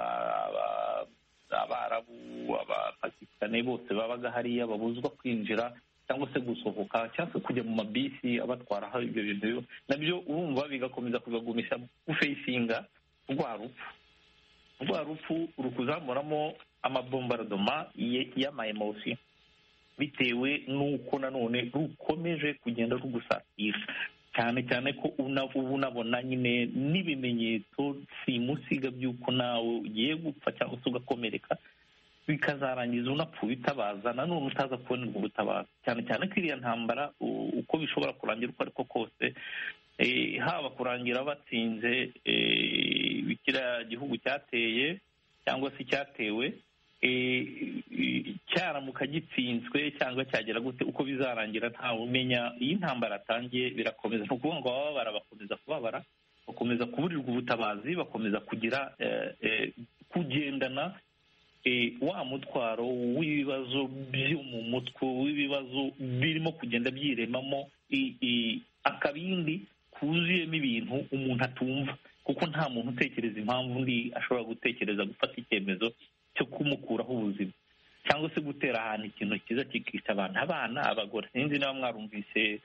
abarabu, abapakistani bose babaga hariya babuzwa kwinjira cyangwa se gusohoka cyangwa se kujya mu mabisi abatwara aho ibyo bintu nabyo urumva bigakomeza kubagumisha gufesinga rwa rupfu rwa rupfu rukuzamuramo amabombardoma y'amayemosi bitewe n'uko nanone rukomeje kugenda rugusatira, cyane cyane ko ubu unabona nyine n'ibimenyetso simusiga by'uko nawe ugiye gupfa cyangwa se ugakomereka, bikazarangiza unapfa bitabaza nanone utaza kubonerwa ubutabazi. Cyane cyane ko iriya ntambara uko bishobora kurangira uko ariko kose, haba kurangira batsinze kiriya gihugu cyateye cyangwa se cyatewe, cyaramuka gitsinzwe cyangwa cyagera gute, uko bizarangira ntawe umenya. Iyo intambara atangiye birakomeza, ni ukuvuga ngo abababara bakomeza kubabara, bakomeza kuburirwa ubutabazi, bakomeza kugira kugendana wa mutwaro w'ibibazo byo mu mutwe, w'ibibazo birimo kugenda byiremamo akabindi kuzuyemo ibintu umuntu atumva, kuko nta muntu utekereza impamvu undi ashobora gutekereza gufata icyemezo cyo kumukuraho ubuzima cyangwa se gutera ahantu ikintu cyiza kikica abantu, abana, abagore. Sinzi niba mwarumvise,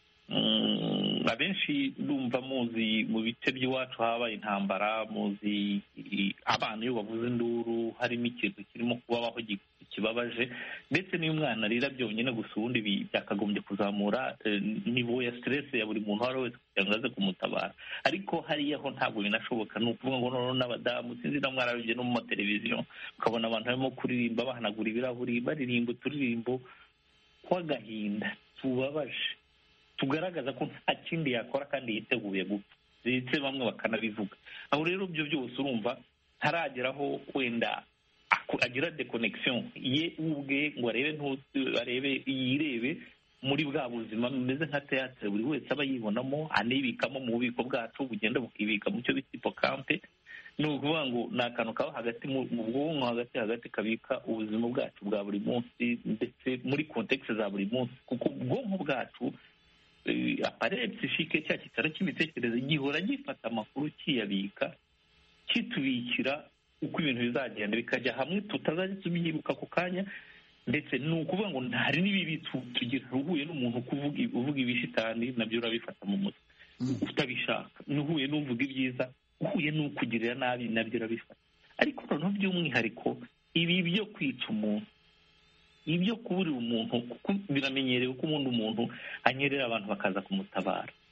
abenshi ndumva muzi mu bice by'iwacu habaye intambara, muzi abana iyo bavuze induru harimo ikintu kirimo kubabaho kibabaje, ndetse n'iyo umwana arira byonyine gusa ubundi byakagombye kuzamura nivo ya stress ya buri muntu uwo ari we wese kugira ngo aze kumutabara. Ariko hariya ho ntabwo binashoboka. Ni ukuvuga ngo noneho n'abadamu, sinzi na mwarabibye no mu mateleviziyo ukabona abantu barimo kuririmba bahanagura ibirahuri, baririmba uturirimbo tw'agahinda tubabaje, tugaragaza ko nta kindi yakora kandi yiteguye gupfa, ndetse bamwe bakanabivuga. Aho rero ibyo byose urumva ntarageraho wenda agira deconnection ye ubwe ngo arebe arebe yirebe muri bwa buzima bumeze nka teatre buri wese aba yibonamo, anibikamo mu bubiko bwacu bugenda bukibika mu cyo bita hippocampus. Ni ukuvuga ngo ni akantu kaba hagati mu bwonko hagati hagati kabika ubuzima bwacu bwa buri munsi ndetse muri context za buri munsi, kuko ubwonko bwacu apareye psychique cya kitaro cy'imitekerereze gihora gifata amakuru kiyabika, kitubikira uko ibintu bizagenda bikajya hamwe tutazajya tubyibuka ku kanya. Ndetse ni ukuvuga ngo hari n'ibibi tugira, uhuye n'umuntu uvuga ibishitani nabyo urabifata mu mutwe utabishaka, uhuye n'uvuga ibyiza, uhuye n'ukugirira nabi nabyo urabifata. Ariko noneho by'umwihariko ibi byo kwica umuntu, ibyo kuburira umuntu, kuko biramenyerewe ko umuntu umuntu anyerera abantu bakaza kumutabara,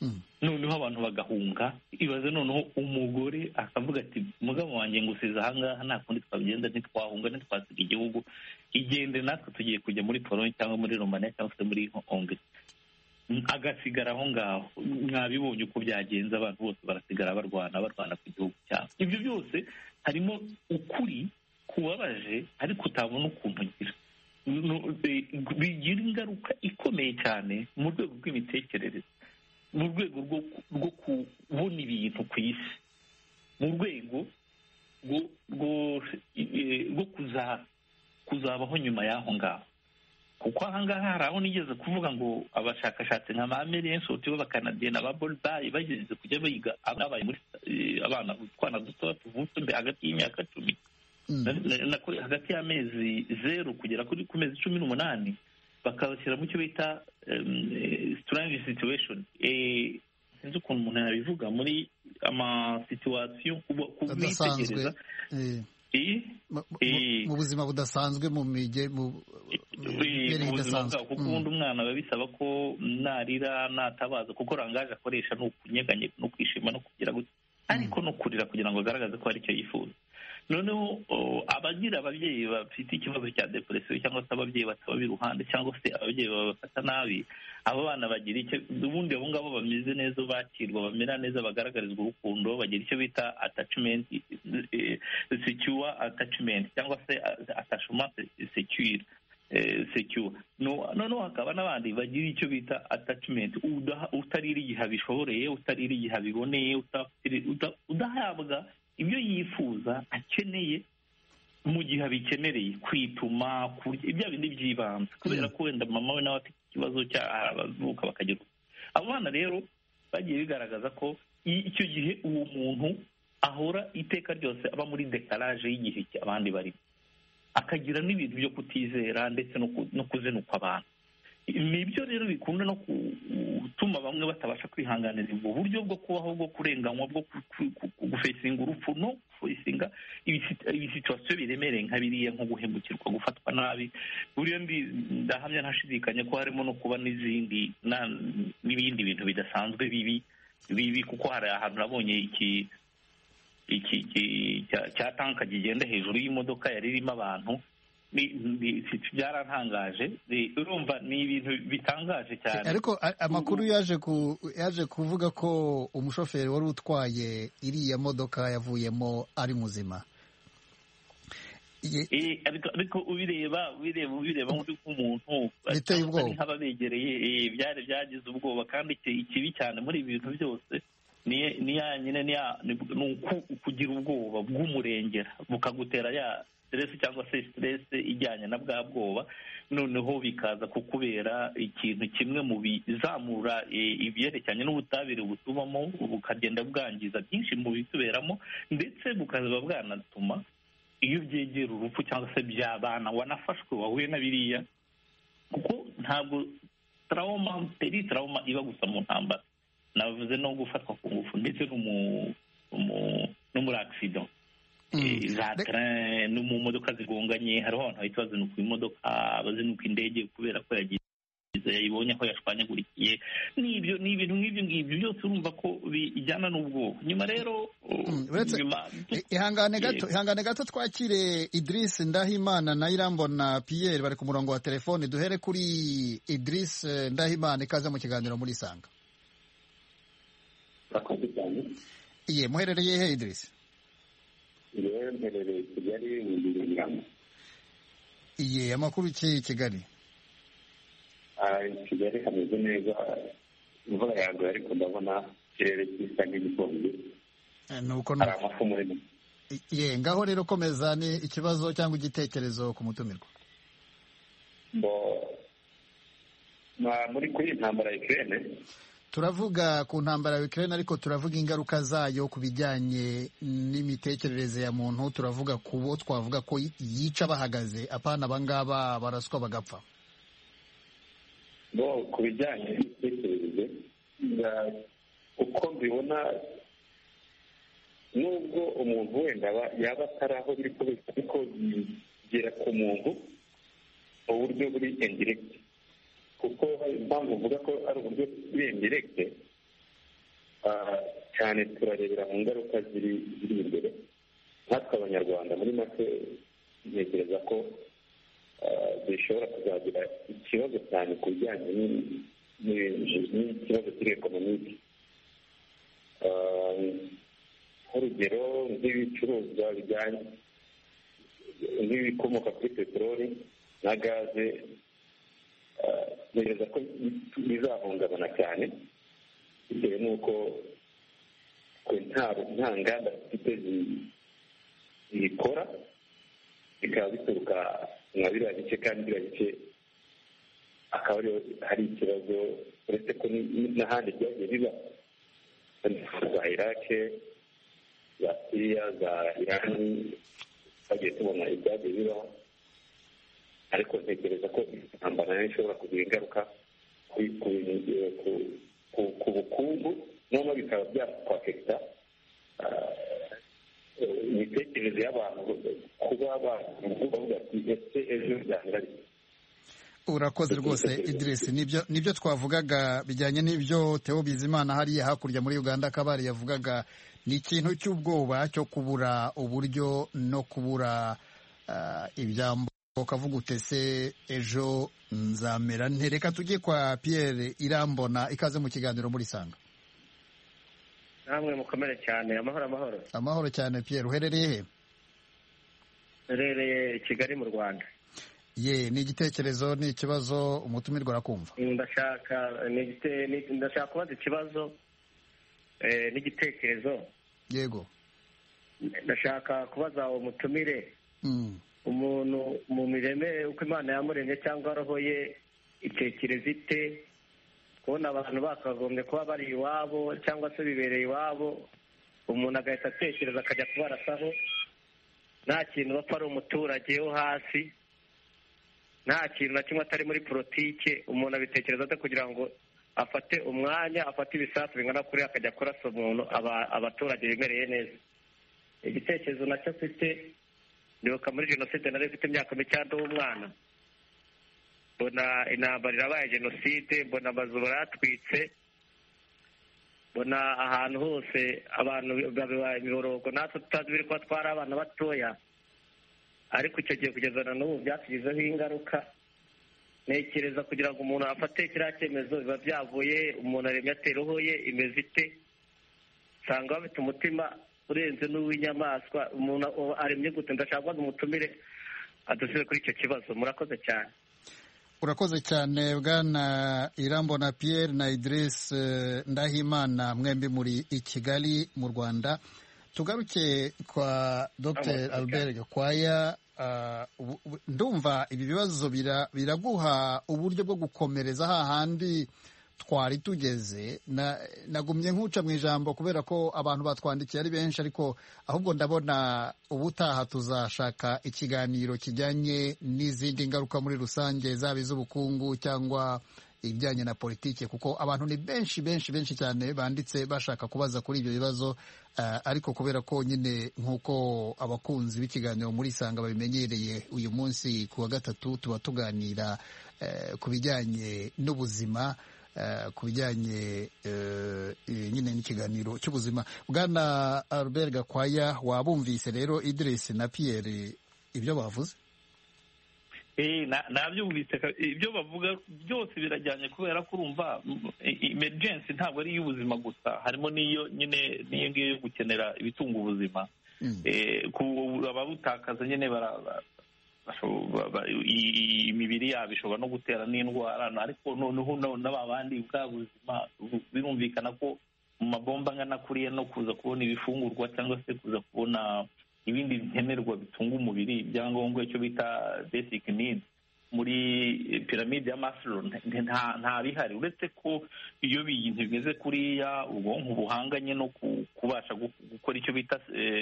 noneho abantu bagahunga. Ibaze noneho umugore akavuga ati mugabo wanjye ngusize ahangaha nta kundi twabigenza, ntitwahunga ntitwasiga igihugu, igende natwe tugiye kujya muri Pologne cyangwa muri Romania cyangwa se muri Hongrie, agasigara aho ngaho. Mwabibonye uko byagenze, abantu bose barasigara barwana barwana ku gihugu cyabo. Ibyo byose harimo ukuri kubabaje ariko utabona ukuntu ugira, bigira ingaruka ikomeye cyane mu rwego rw'imitekerereze, mu rwego rwo kubona ibintu ku isi, mu rwego rwo kuzabaho nyuma y'aho ngaho. Kuko aha ngaha hari aho nigeze kuvuga ngo abashakashatsi nka ba Merien Sotio b'Abakanadiye na ba Bolbayi bageze kujya biga abaye muri abana utwana duto tuvutse hagati y'imyaka cumi hagati y'amezi zero kugera kuri ku mezi cumi n'umunani, bakabashyira mu cyo bita strange situation. Sinzi ukuntu umuntu yabivuga, muri ama situation kubitegereza mu buzima budasanzwe, mu mige mu buzima bwabo. Kuko ubundi umwana biba bisaba ko narira natabaza, kuko rangaje akoresha ni ukunyeganyega no kwishima no kugira gutya, ariko no kurira kugira ngo agaragaze ko hari icyo yifuza. Noneho abagira ababyeyi bafite ikibazo cya depresiyo cyangwa se ababyeyi bataba iruhande cyangwa se ababyeyi babafata nabi, abo bana bagira icyo ubundi abo ngabo bameze neza, bakirwa bamera neza, bagaragarizwa urukundo, bagira icyo bita attachment secure attachment cyangwa se attachment secure secure. Noneho hakaba n'abandi bagira icyo bita attachment utarira igihe abishoreye, utarira igihe abiboneye, udahabwa ibyo yifuza akeneye mu gihe abikenereye, kwituma, kurya, ibya bindi by'ibanze, kubera ko wenda mama we nawe afite ikibazo cy'abavuka bakagira. Abo bana rero bagiye bigaragaza ko icyo gihe uwo muntu ahora iteka ryose aba muri decalage y'igihe abandi barimo, akagira n'ibintu byo kutizera ndetse no kuzenukwa abantu. Nibyo rero bikunda no gutuma bamwe batabasha kwihanganira ubwo buryo bwo kubaho, bwo kurenganywa, bwo gufesinga urupfu no gufesinga ibisituwasiyo biremereye nka biriya, nko guhemukirwa, gufatwa nabi. Buriya ndahamya ntashidikanya ko harimo no kuba n'izindi n'ibindi bintu bidasanzwe bibi bibi kuko hari ahantu nabonye iki iki cya tanka kigenda hejuru y'imodoka yari irimo abantu, byarantangaje. Urumva ni ibintu bitangaje cyane. Ariko amakuru yaje ku yaje kuvuga ko umushoferi wari utwaye iriya modoka yavuyemo ari muzima. Ariko ubireba ubireba ubireba nk'umuntu biteye ubwoba, nk'ababegereye byari byagize ubwoba. Kandi ikibi cyane muri ibi bintu byose ni ya nyine ni ukugira ubwoba bw'umurengera, bukagutera ya stress cyangwa se stress ijyanye na bwa bwoba, noneho bikaza kukubera ikintu kimwe mu bizamura ibyerekeranye n'ubutabire butubamo, bukagenda bwangiza byinshi mu bituberamo, ndetse bukazaba bwanatuma iyo byegera urupfu cyangwa se byabana wanafashwe wahuye na biriya. Kuko ntabwo trauma peri trauma iba gusa mu ntambara, navuze no gufatwa ku ngufu ndetse no muri accident za train no mu modoka zigonganye. Hariho abantu bahita bazinuka imodoka, bazinuka indege kubera ko yagize yayibonye aho yashwanyagurikiye. N'ibyo ni ibintu nk'ibyo ngibyo byose urumva ko bijyana n'ubwoba. Nyuma rero ihangane gato ihangane gato twakire Idriss Ndahimana na Irambona Pierre bari ku murongo wa telefone. Duhere kuri Idriss Ndahimana, ikaze mu kiganiro muri Sanga. Iye muherereye he Idriss? Iye muherereye Kigali mu Birunga. Iye amakuru ki Kigali? Ah, Kigali hameze neza, imvura yaguye ariko ndabona ikirere gisa nk'igikombe. Nuko no. Iye ngaho rero komeza ni ikibazo cyangwa igitekerezo ku mutumirwa. Bo na muri kuri intambara y'Ukraine. Turavuga ku ntambara ya Ukraine ariko turavuga ingaruka zayo ku bijyanye n'imitekerereze ya muntu. Turavuga kubo twavuga ko yica bahagaze, apana abangaba baraswa bagapfa. Bo ku bijyanye n'imitekerereze uko mbibona, nubwo umuntu wenda yaba atari aho biri kubera ariko bigera ku muntu mu buryo buri indirect. Kuko impamvu uvuga ko ari uburyo buri indirect, cyane turarebera mu ngaruka ziri ziri imbere. Natwe abanyarwanda muri make ntekereza ko zishobora kuzagira ikibazo cyane ku bijyanye n'ikibazo kiri ekonomike. nk'urugero nk'ibicuruzwa bijyanye nk'ibikomoka kuri peteroli na gaze, ntekereza ko bizahungabana cyane bitewe n'uko nta nganda zifite zibikora, bikaba bituruka nka biriya bice, kandi biriya bice akaba ariho hari ikibazo, uretse ko n'ahandi byagiye biba za irake, za siriya, za irani, twagiye tubona ibyagiye bibaho. Ariko ntekereza ko intambara nayo ishobora kugira ingaruka ku bukungu, noneho bikaba byakwafekita imitekerereze y'abantu, kuba bavuga ati ese ejo byamera. Urakoze rwose Idriss, nibyo nibyo twavugaga bijyanye n'ibyo Theo Bizimana hariya hakurya muri Uganda Kabari yavugaga, ni ikintu cy'ubwoba cyo kubura uburyo no kubura uh, ibyambo, kavuga utese ejo nzamera nte. Reka tujye kwa Pierre Irambona, ikaze mu kiganiro muri Sanga. Namwe mukomere cyane. Amahoro amahoro. Amahoro cyane. Pierre, uherereye he? Uherereye Kigali mu Rwanda. Ye, ni igitekerezo ni ikibazo umutumirwa arakumva? Ndashaka ni ndashaka kubaza ikibazo eh n'igitekerezo. Yego. Ndashaka kubaza umutumire mm. umuntu mu mireme uko Imana yamuremye cyangwa roho ye itekereza ite kubona abantu bakagombye kuba bari iwabo cyangwa se bibereye iwabo, umuntu agahita atekereza akajya kubarasaho, nta kintu bapfa ari umuturage wo hasi, nta kintu na kimwe atari muri politike. Umuntu abitekereza ate kugira ngo afate umwanya, afate ibisasu bingana kuri akajya kurasa umuntu abaturage bimereye neza? Igitekerezo nacyo mfite, ndibuka muri jenoside nari mfite imyaka mike w'umwana, mbona intambara irabaye jenoside, mbona amazu baratwitse, mbona ahantu hose abantu babibaye imiborogo, natwe tutazi biri kuba twari abana batoya, ariko icyo gihe kugeza na n'ubu byatugizeho ingaruka. Ntekereza kugira ngo umuntu afate kiriya cyemezo biba byavuye, umuntu aremye ate, roho ye imeze ite, usanga bafite umutima urenze n'uw'inyamaswa. Umuntu aremye gute? Ndashaka kubaza umutumire adusubize kuri icyo kibazo. Murakoze cyane. Urakoze cyane Bwana Irambona Pierre na Idriss Ndahimana, mwembi muri i Kigali mu Rwanda. Tugaruke kwa Doctor Albert Gakwaya. Uh, ndumva ibi bibazo biraguha uburyo bwo gukomereza hahandi twari tugeze. Na, nagumye nkuca mu ijambo kubera ko abantu batwandikiye ari benshi, ariko ahubwo ndabona ubutaha tuzashaka ikiganiro kijyanye n'izindi ngaruka muri rusange, zaba iz'ubukungu cyangwa ibijyanye na politiki, kuko abantu ni benshi benshi benshi cyane banditse bashaka kubaza kuri ibyo bibazo. Uh, ariko kubera ko nyine nk'uko abakunzi b'ikiganiro muri Sanga babimenyereye, uyu munsi ku wa gatatu tuba tuganira uh, ku bijyanye n'ubuzima, uh, ku bijyanye uh, nyine n'ikiganiro cy'ubuzima. Bwana Albert Gakwaya, wabumvise rero Idriss na Pierre ibyo bavuze? Eh, nabyumvise. Ibyo bavuga byose birajyanye, kubera ko urumva emergency ntabwo ari iy'ubuzima gusa, harimo n'iyo nyine n'iyo ngiyo yo gukenera ibitunga ubuzima. Ababutakaza nyine imibiri yabo ishobora no gutera n'indwara, ariko noneho n'aba bandi bwa buzima birumvikana ko mu mabomba angana kuriya no kuza kubona ibifungurwa cyangwa se kuza kubona ibindi nkenerwa bitunga umubiri, ibyangombwa icyo bita basic needs muri piramide ya Maslow nta bihari, uretse ko iyo bintu bimeze kuriya ubwonko buhanganye no kubasha gukora icyo bita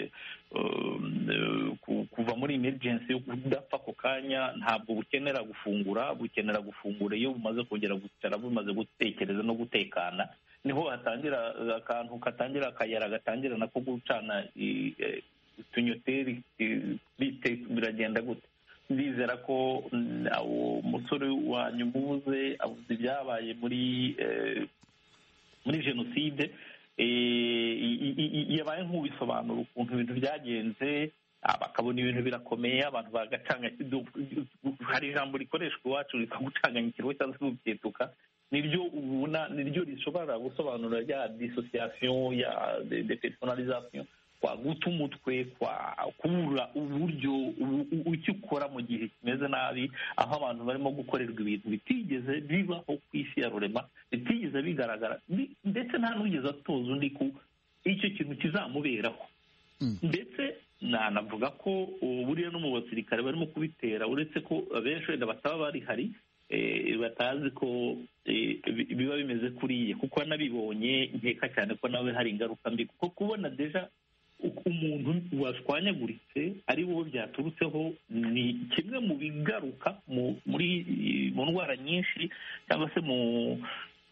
kuva muri emergency yo kudapfa ako kanya. Ntabwo bukenera gufungura, bukenera gufungura iyo bumaze kongera gucara, bumaze gutekereza no gutekana, niho hatangira akantu katangira akayara gatangira nako gucana utunyoteri biragenda gute. Ndizera ko umusore wanyu mubuze avuze ibyabaye muri muri jenoside. yabaye nk'ubisobanura ukuntu ibintu byagenze, bakabona ibintu birakomeye, abantu bagacanga. Hari ijambo rikoreshwa iwacu rikagucanganyikirwa cyangwa se gukituka, niryo ubona niryo rishobora gusobanura ya dissociation ya depersonalisation, kwa guta umutwe, kwa kubura uburyo icyo ukora mu gihe kimeze nabi, aho abantu barimo gukorerwa ibintu bitigeze bibaho ku isi ya rurema, bitigeze bigaragara, ndetse nta n'ugeze atoza undi ko icyo kintu kizamuberaho. Ndetse nanavuga ko buriya no mu basirikare barimo kubitera, uretse ko abenshi wenda bataba bari hari batazi ko biba bimeze kuriya, kuko nabibonye nkeka cyane ko nawe hari ingaruka mbi, kuko kubona deja umuntu washwanyaguritse ari wowe byaturutseho ni kimwe mu bigaruka muri mu ndwara nyinshi, cyangwa se mu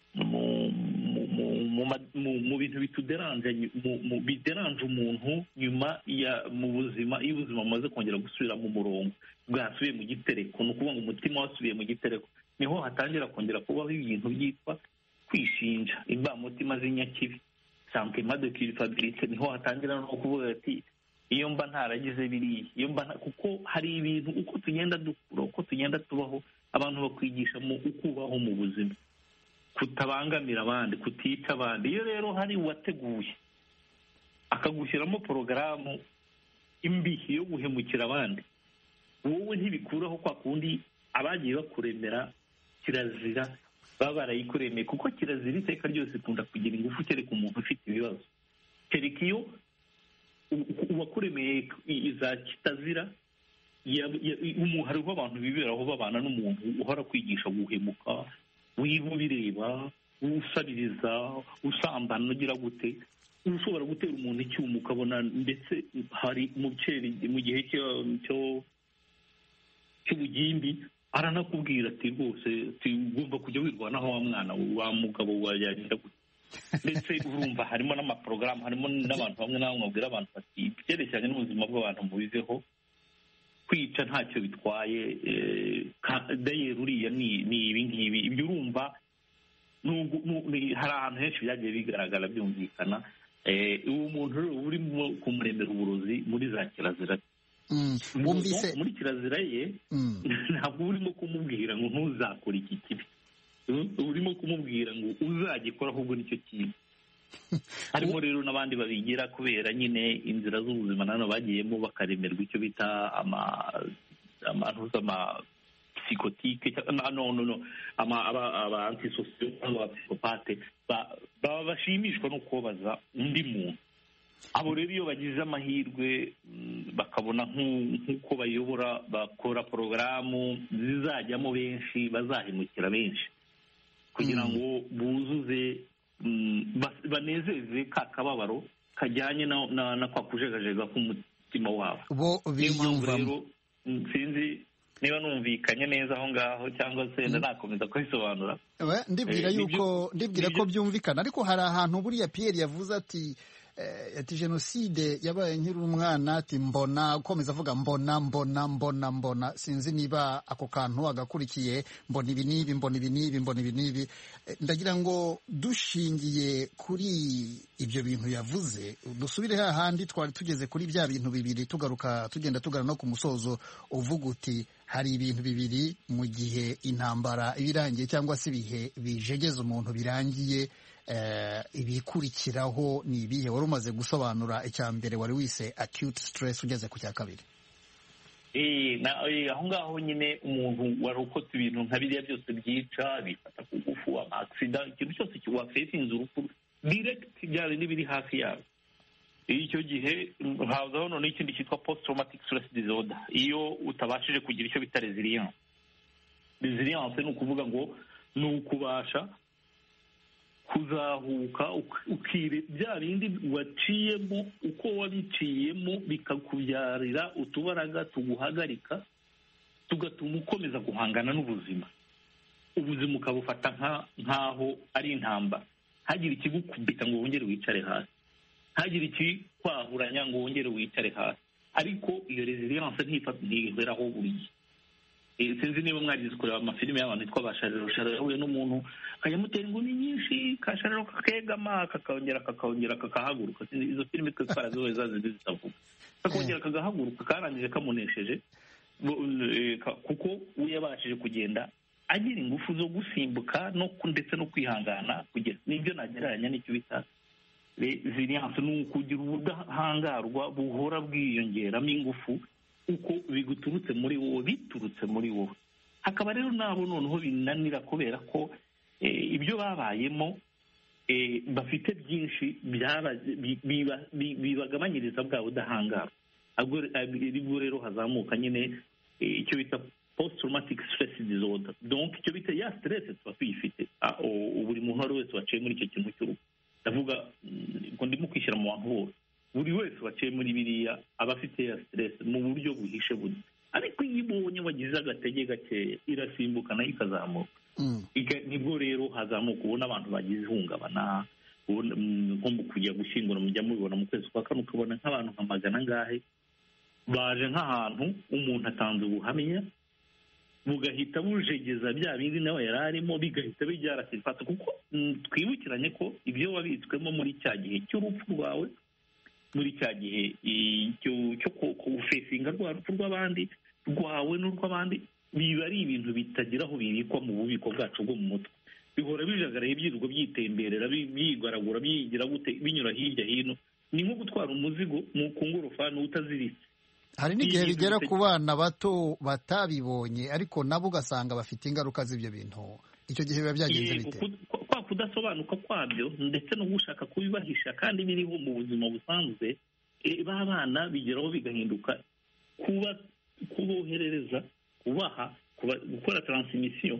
mu bintu bituderanje bideranje umuntu nyuma ya mu buzima, iyo ubuzima bumaze kongera gusubira mu murongo, bwasubiye mu gitereko, ni ukuvuga ngo umutima wasubiye mu gitereko, niho hatangira kongera kubaho ibintu byitwa kwishinja, imbamutima z'inyakibi, sentiment de culpabilité, niho hatangira no kuvuga ati iyo mba ntaragize biriya, iyo mba, kuko hari ibintu uko tugenda dukura, uko tugenda tubaho, abantu bakwigisha mu ukubaho mu buzima, kutabangamira abandi, kutica abandi. Iyo rero hari uwateguye akagushyiramo porogaramu imbi yo guhemukira abandi, wowe ntibikuraho kwa kundi abagiye bakuremera kirazira baba barayikuremeye, kuko kirazira iteka ryose ikunda kugira ingufu kereka umuntu ufite ibibazo, kereka iyo uwakuremeye iza kitazira. Hariho abantu biberaho babana n'umuntu uhora kwigisha guhemuka, wiba ubireba, usabiriza, usambana, ugira gute, ushobora gutera umuntu icyuma ukabona. Ndetse hari mu gihe cy'ubugimbi aranakubwira ati rwose ugomba kujya wirwanaho wa mwana wa mugabo wayagira gute. Ndetse urumva harimo n'amaporogaramu, harimo n'abantu bamwe na bamwe babwira abantu bati ibyerekeranye n'ubuzima bw'abantu mubiveho, kwica ntacyo bitwaye, dayeri uriya ni ibi ngibi. Ibyo urumva hari ahantu henshi byagiye bigaragara byumvikana. Uwo muntu urimo kumuremera uburozi muri za kirazira, muri kirazira ye ntabwo urimo kumubwira ngo ntuzakore iki kibi, urimo kumubwira ngo uzagikora, ahubwo nicyo kintu. Harimo rero n'abandi babigira kubera nyine inzira z'ubuzima nano bagiyemo, bakaremerwa icyo bita amanuza ama psychotique, no no no ama aba antisocial aba psychopathe baba bashimishwa no kubaza undi muntu. Abo rero iyo bagize amahirwe bakabona nk'uko bayobora, bakora porogaramu zizajyamo benshi, bazahemukira benshi, kugira ngo buzuze banezeze ka kababaro kajyanye na kwa kujegajega k'umutima wabo. Bo biyumvamo. Sinzi niba numvikanye neza aho ngaho, cyangwa se nakomeza kubisobanura. Ndibwira yuko ndibwira ko byumvikana, ariko hari ahantu buriya Pierre yavuze ati ati jenoside yabaye nkiri umwana, ati mbona, ukomeza avuga mbona mbona mbona mbona, sinzi niba ako kantu agakurikiye, mbona ibi n'ibi, mbona ibi n'ibi, mbona ibi n'ibi. Ndagira ngo dushingiye kuri ibyo bintu yavuze, dusubire hahandi twari tugeze kuri bya bintu bibiri, tugaruka tugenda tugana no ku musozo, uvuga uti hari ibintu bibiri mu gihe intambara ibirangiye cyangwa se ibihe bijegeza umuntu birangiye, ibikurikiraho ni ibihe? Wari umaze gusobanura icya mbere, wari wise acute stress, ugeze ku cya kabiri. Aho ngaho nyine umuntu warokotse ibintu nka biriya byose byica, bifata ku ngufu, amasida, ikintu cyose kiwafesinze urupfu direct, byaba n'ibiri hafi yawe. Icyo gihe hazaho none ikindi cyitwa post traumatic stress disorder, iyo utabashije kugira icyo bita resilience. Resilience ni ukuvuga ngo ni ukubasha kuzahuka ukire bya bindi waciyemo, uko wabiciyemo bikakubyarira utubaraga tuguhagarika, tugatuma ukomeza guhangana n'ubuzima. Ubuzima ukabufata nk'aho ari intambara, hagira ikigukubita ngo wongere wicare hasi, hagira ikikwahuranya ngo wongere wicare hasi. Ariko iyo resilience ntiheraho buri gihe. sinzi niba mwagize kureba amafilime y'abantu yitwa ba Shariro. Shariro yahuye n'umuntu akajya amutera ingumi nyinshi, ka Shariro kakegama kakongera kakongera kakahaguruka. Izo filime twe twarazihoye zazi zitavuga, kakongera kagahaguruka karangije kamunesheje, kuko we yabashije kugenda agira ingufu zo gusimbuka no ndetse no kwihangana kugera. Nibyo nagereranya n'icyo bita resilience, ni ukugira ubudahangarwa buhora bwiyongeramo ingufu uko biguturutse muri wowe, biturutse muri wowe. Hakaba rero nabo noneho binanira kubera ko ibyo babayemo bafite byinshi bibagabanyiriza bwa budahangarwa. Aribwo rero hazamuka nyine icyo bita post traumatic stress disorder. Donc icyo bita ya stress tuba tuyifite, buri muntu wari wese waciye muri icyo kintu cy'urupfu. Ndavuga ngo ndimo kwishyira mu bantu bose, buri wese waciye muri biriya aba afite ya stress mu buryo buhishe buri, ariko iyo ibonye wagize agatege gakeya irasimbuka nayo ikazamuka. Nibwo rero hazamuka ubona abantu bagize ihungabana, nko mu kujya gushyingura mujya mubibona mu kwezi kwa kane ukabona nk'abantu nka magana angahe baje nk'ahantu umuntu atanze ubuhamya bugahita bujegeza bya bindi nawe yari arimo, bigahita bijyara sifata. Kuko twibukiranye ko ibyo wabitswemo muri cya gihe cy'urupfu rwawe, muri cya gihe cyo kufesinga rwa rupfu rw'abandi rwawe n'urw'abandi, biba ari ibintu bitagira aho bibikwa mu bubiko bwacu bwo mu mutwe. Bihora bijagaraye byirirwa byitemberera, byigaragura, byigira gute, binyura hirya hino. Ni nko gutwara umuzigo ku ngorofani utaziritse. Hari n'igihe bigera ku bana bato batabibonye, ariko nabo ugasanga bafite ingaruka z'ibyo bintu. Icyo gihe biba byagenze bite? Kwa kudasobanuka kwabyo ndetse no gushaka kubibahisha kandi biriho mu buzima busanzwe, ba bana bigeraho bigahinduka kuba kuboherereza, kubaha, gukora transmission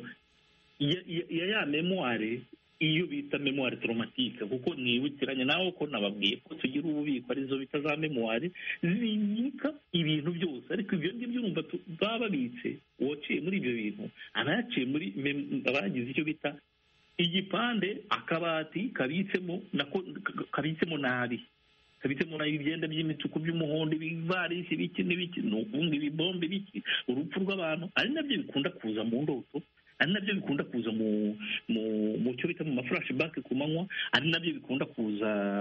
ya ya memoire, iyo bita memoire traumatique. Kuko nibukiranye nawe ko nababwiye ko tugira ububiko arizo bita za memoire zibika ibintu byose, ariko ibyo ngibyo urumva bababitse waciye muri ibyo bintu, anayaciye muri abagize icyo bita igipande, akabati kabitsemo nako kabitsemo nabi, kabitsemo nabi ibyenda by'imituku by'umuhondo, ibivarisi biki n'ibiki, n'ubundi ibibombe biki, urupfu rw'abantu. Ari nabyo bikunda kuza mu ndoto, ari nabyo bikunda kuza mu mu cyo bita mu maflashback ku manywa, ari nabyo bikunda kuza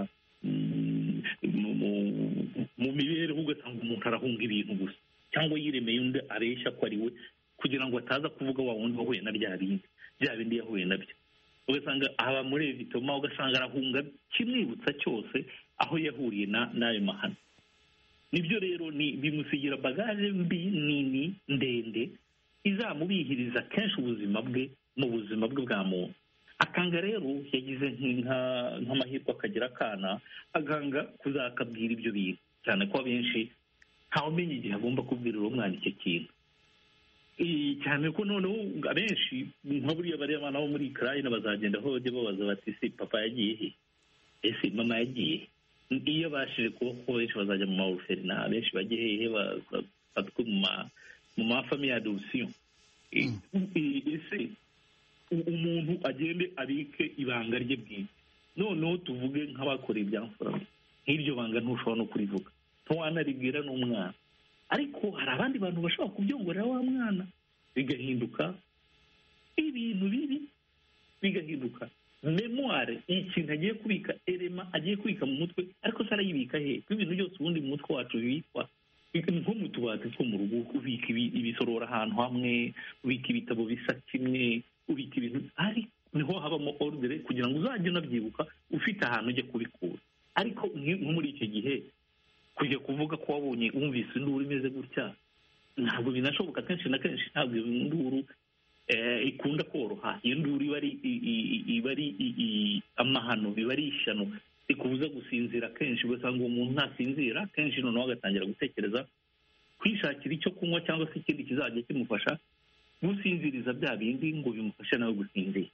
mu mibereho, ugasanga umuntu arahunga ibintu gusa, cyangwa yiremeye undi areshya ko ari we, kugira ngo ataza kuvuga wa wundi wahuye na bya bindi bya bindi yahuye nabyo. Ugasanga aba muri evitoma, ugasanga arahunga kimwibutsa cyose aho yahuriye n'ayo mahano. Nibyo rero ni bimusigira bagaje mbi nini ndende izamubihiriza kenshi ubuzima bwe mu buzima bwe bwa muntu. Akanga rero yagize nk'amahirwe akagira akana, aganga kuzakabwira ibyo bintu, cyane ko abenshi ntawumenya igihe agomba kubwira uwo mwana icyo kintu. Cyane ko noneho abenshi nka buriya bariya abana bo muri Ukraine bazagenda aho bajya babaza bati ese papa yagiye he, ese mama yagiye he. Iyo bashije kuba ko benshi bazajya mu maorphelinat, benshi bagiye hehe, batwe mu mafamiye ya adoption. Ese umuntu agende abike ibanga rye bwite. Noneho tuvuge nk'abakoreye ibyamfura, nk'iryo banga ntushobora no kurivuga, ntiwanaribwira n'umwana. Ariko hari abandi bantu bashobora kubyongorera wa mwana, bigahinduka ibintu bibi, bigahinduka memoire, ikintu agiye kubika, elema agiye kubika mu mutwe, ariko se arayibika he? Ibintu byose ubundi mu mutwe wacu bibikwa nko mu tubati two mu rugo, ubika ibisorora ahantu hamwe, ubika ibitabo bisa kimwe, ubika ibintu, ari niho habamo ordre kugira ngo uzajye unabyibuka ufite ahantu ujya kubikura. Ariko nko muri icyo gihe kujya kuvuga ko wabonye wumvise induru imeze gutya, ntabwo binashoboka. Kenshi na kenshi ntabwo iyo nduru ikunda koroha. Iyo nduru iba ari amahano, biba ari ishyano rikubuza gusinzira. Kenshi ugasanga uwo muntu ntasinzira, kenshi noneho agatangira gutekereza kwishakira icyo kunywa cyangwa se ikindi kizajya kimufasha gusinziriza bya bindi ngo bimufashe nawe gusinzira.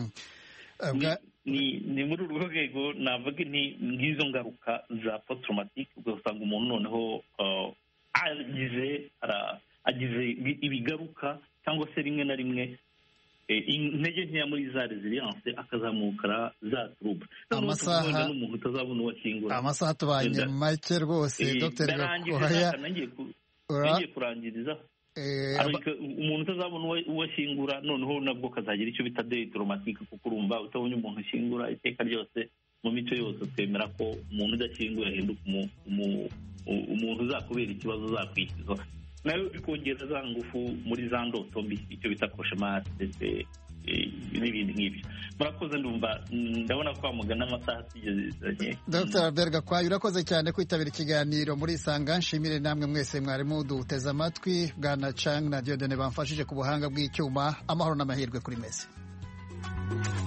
Ni muri urwo rwego navuga ni nk'izo ngaruka za post traumatic. Ugasanga umuntu noneho agize agize ibigaruka, cyangwa se rimwe na rimwe intege nkeya muri za resilience, akazamukara za trouble. Amasaha n'umuntu utazabona uwakingura. Amasaha tubanye make rwose. Dr. Gakwaya nagiye kurangiriza umuntu utazabona uwo ashyingura noneho nabwo kazagira icyo bita deuil traumatique, kuko urumva utabonye umuntu ushyingura iteka ryose mu mico yose twemera ko umuntu udashyinguye ahinduka umuntu uzakubera ikibazo, uzakwikiza nayo bikongera za ngufu muri za ndoto mbi, icyo bita cauchemar ndetse n'ibindi nk'ibyo. Murakoze, ndumva ndabona ko mugana amasaha tugezanye. Dr Albert Gakwaya, urakoze cyane kwitabira ikiganiro muri Isanga. Nshimire namwe mwese mwarimu duteze amatwi, Bwana Chang na Dieudonne bamfashije ku buhanga bw'icyuma. Amahoro n'amahirwe kuri mese.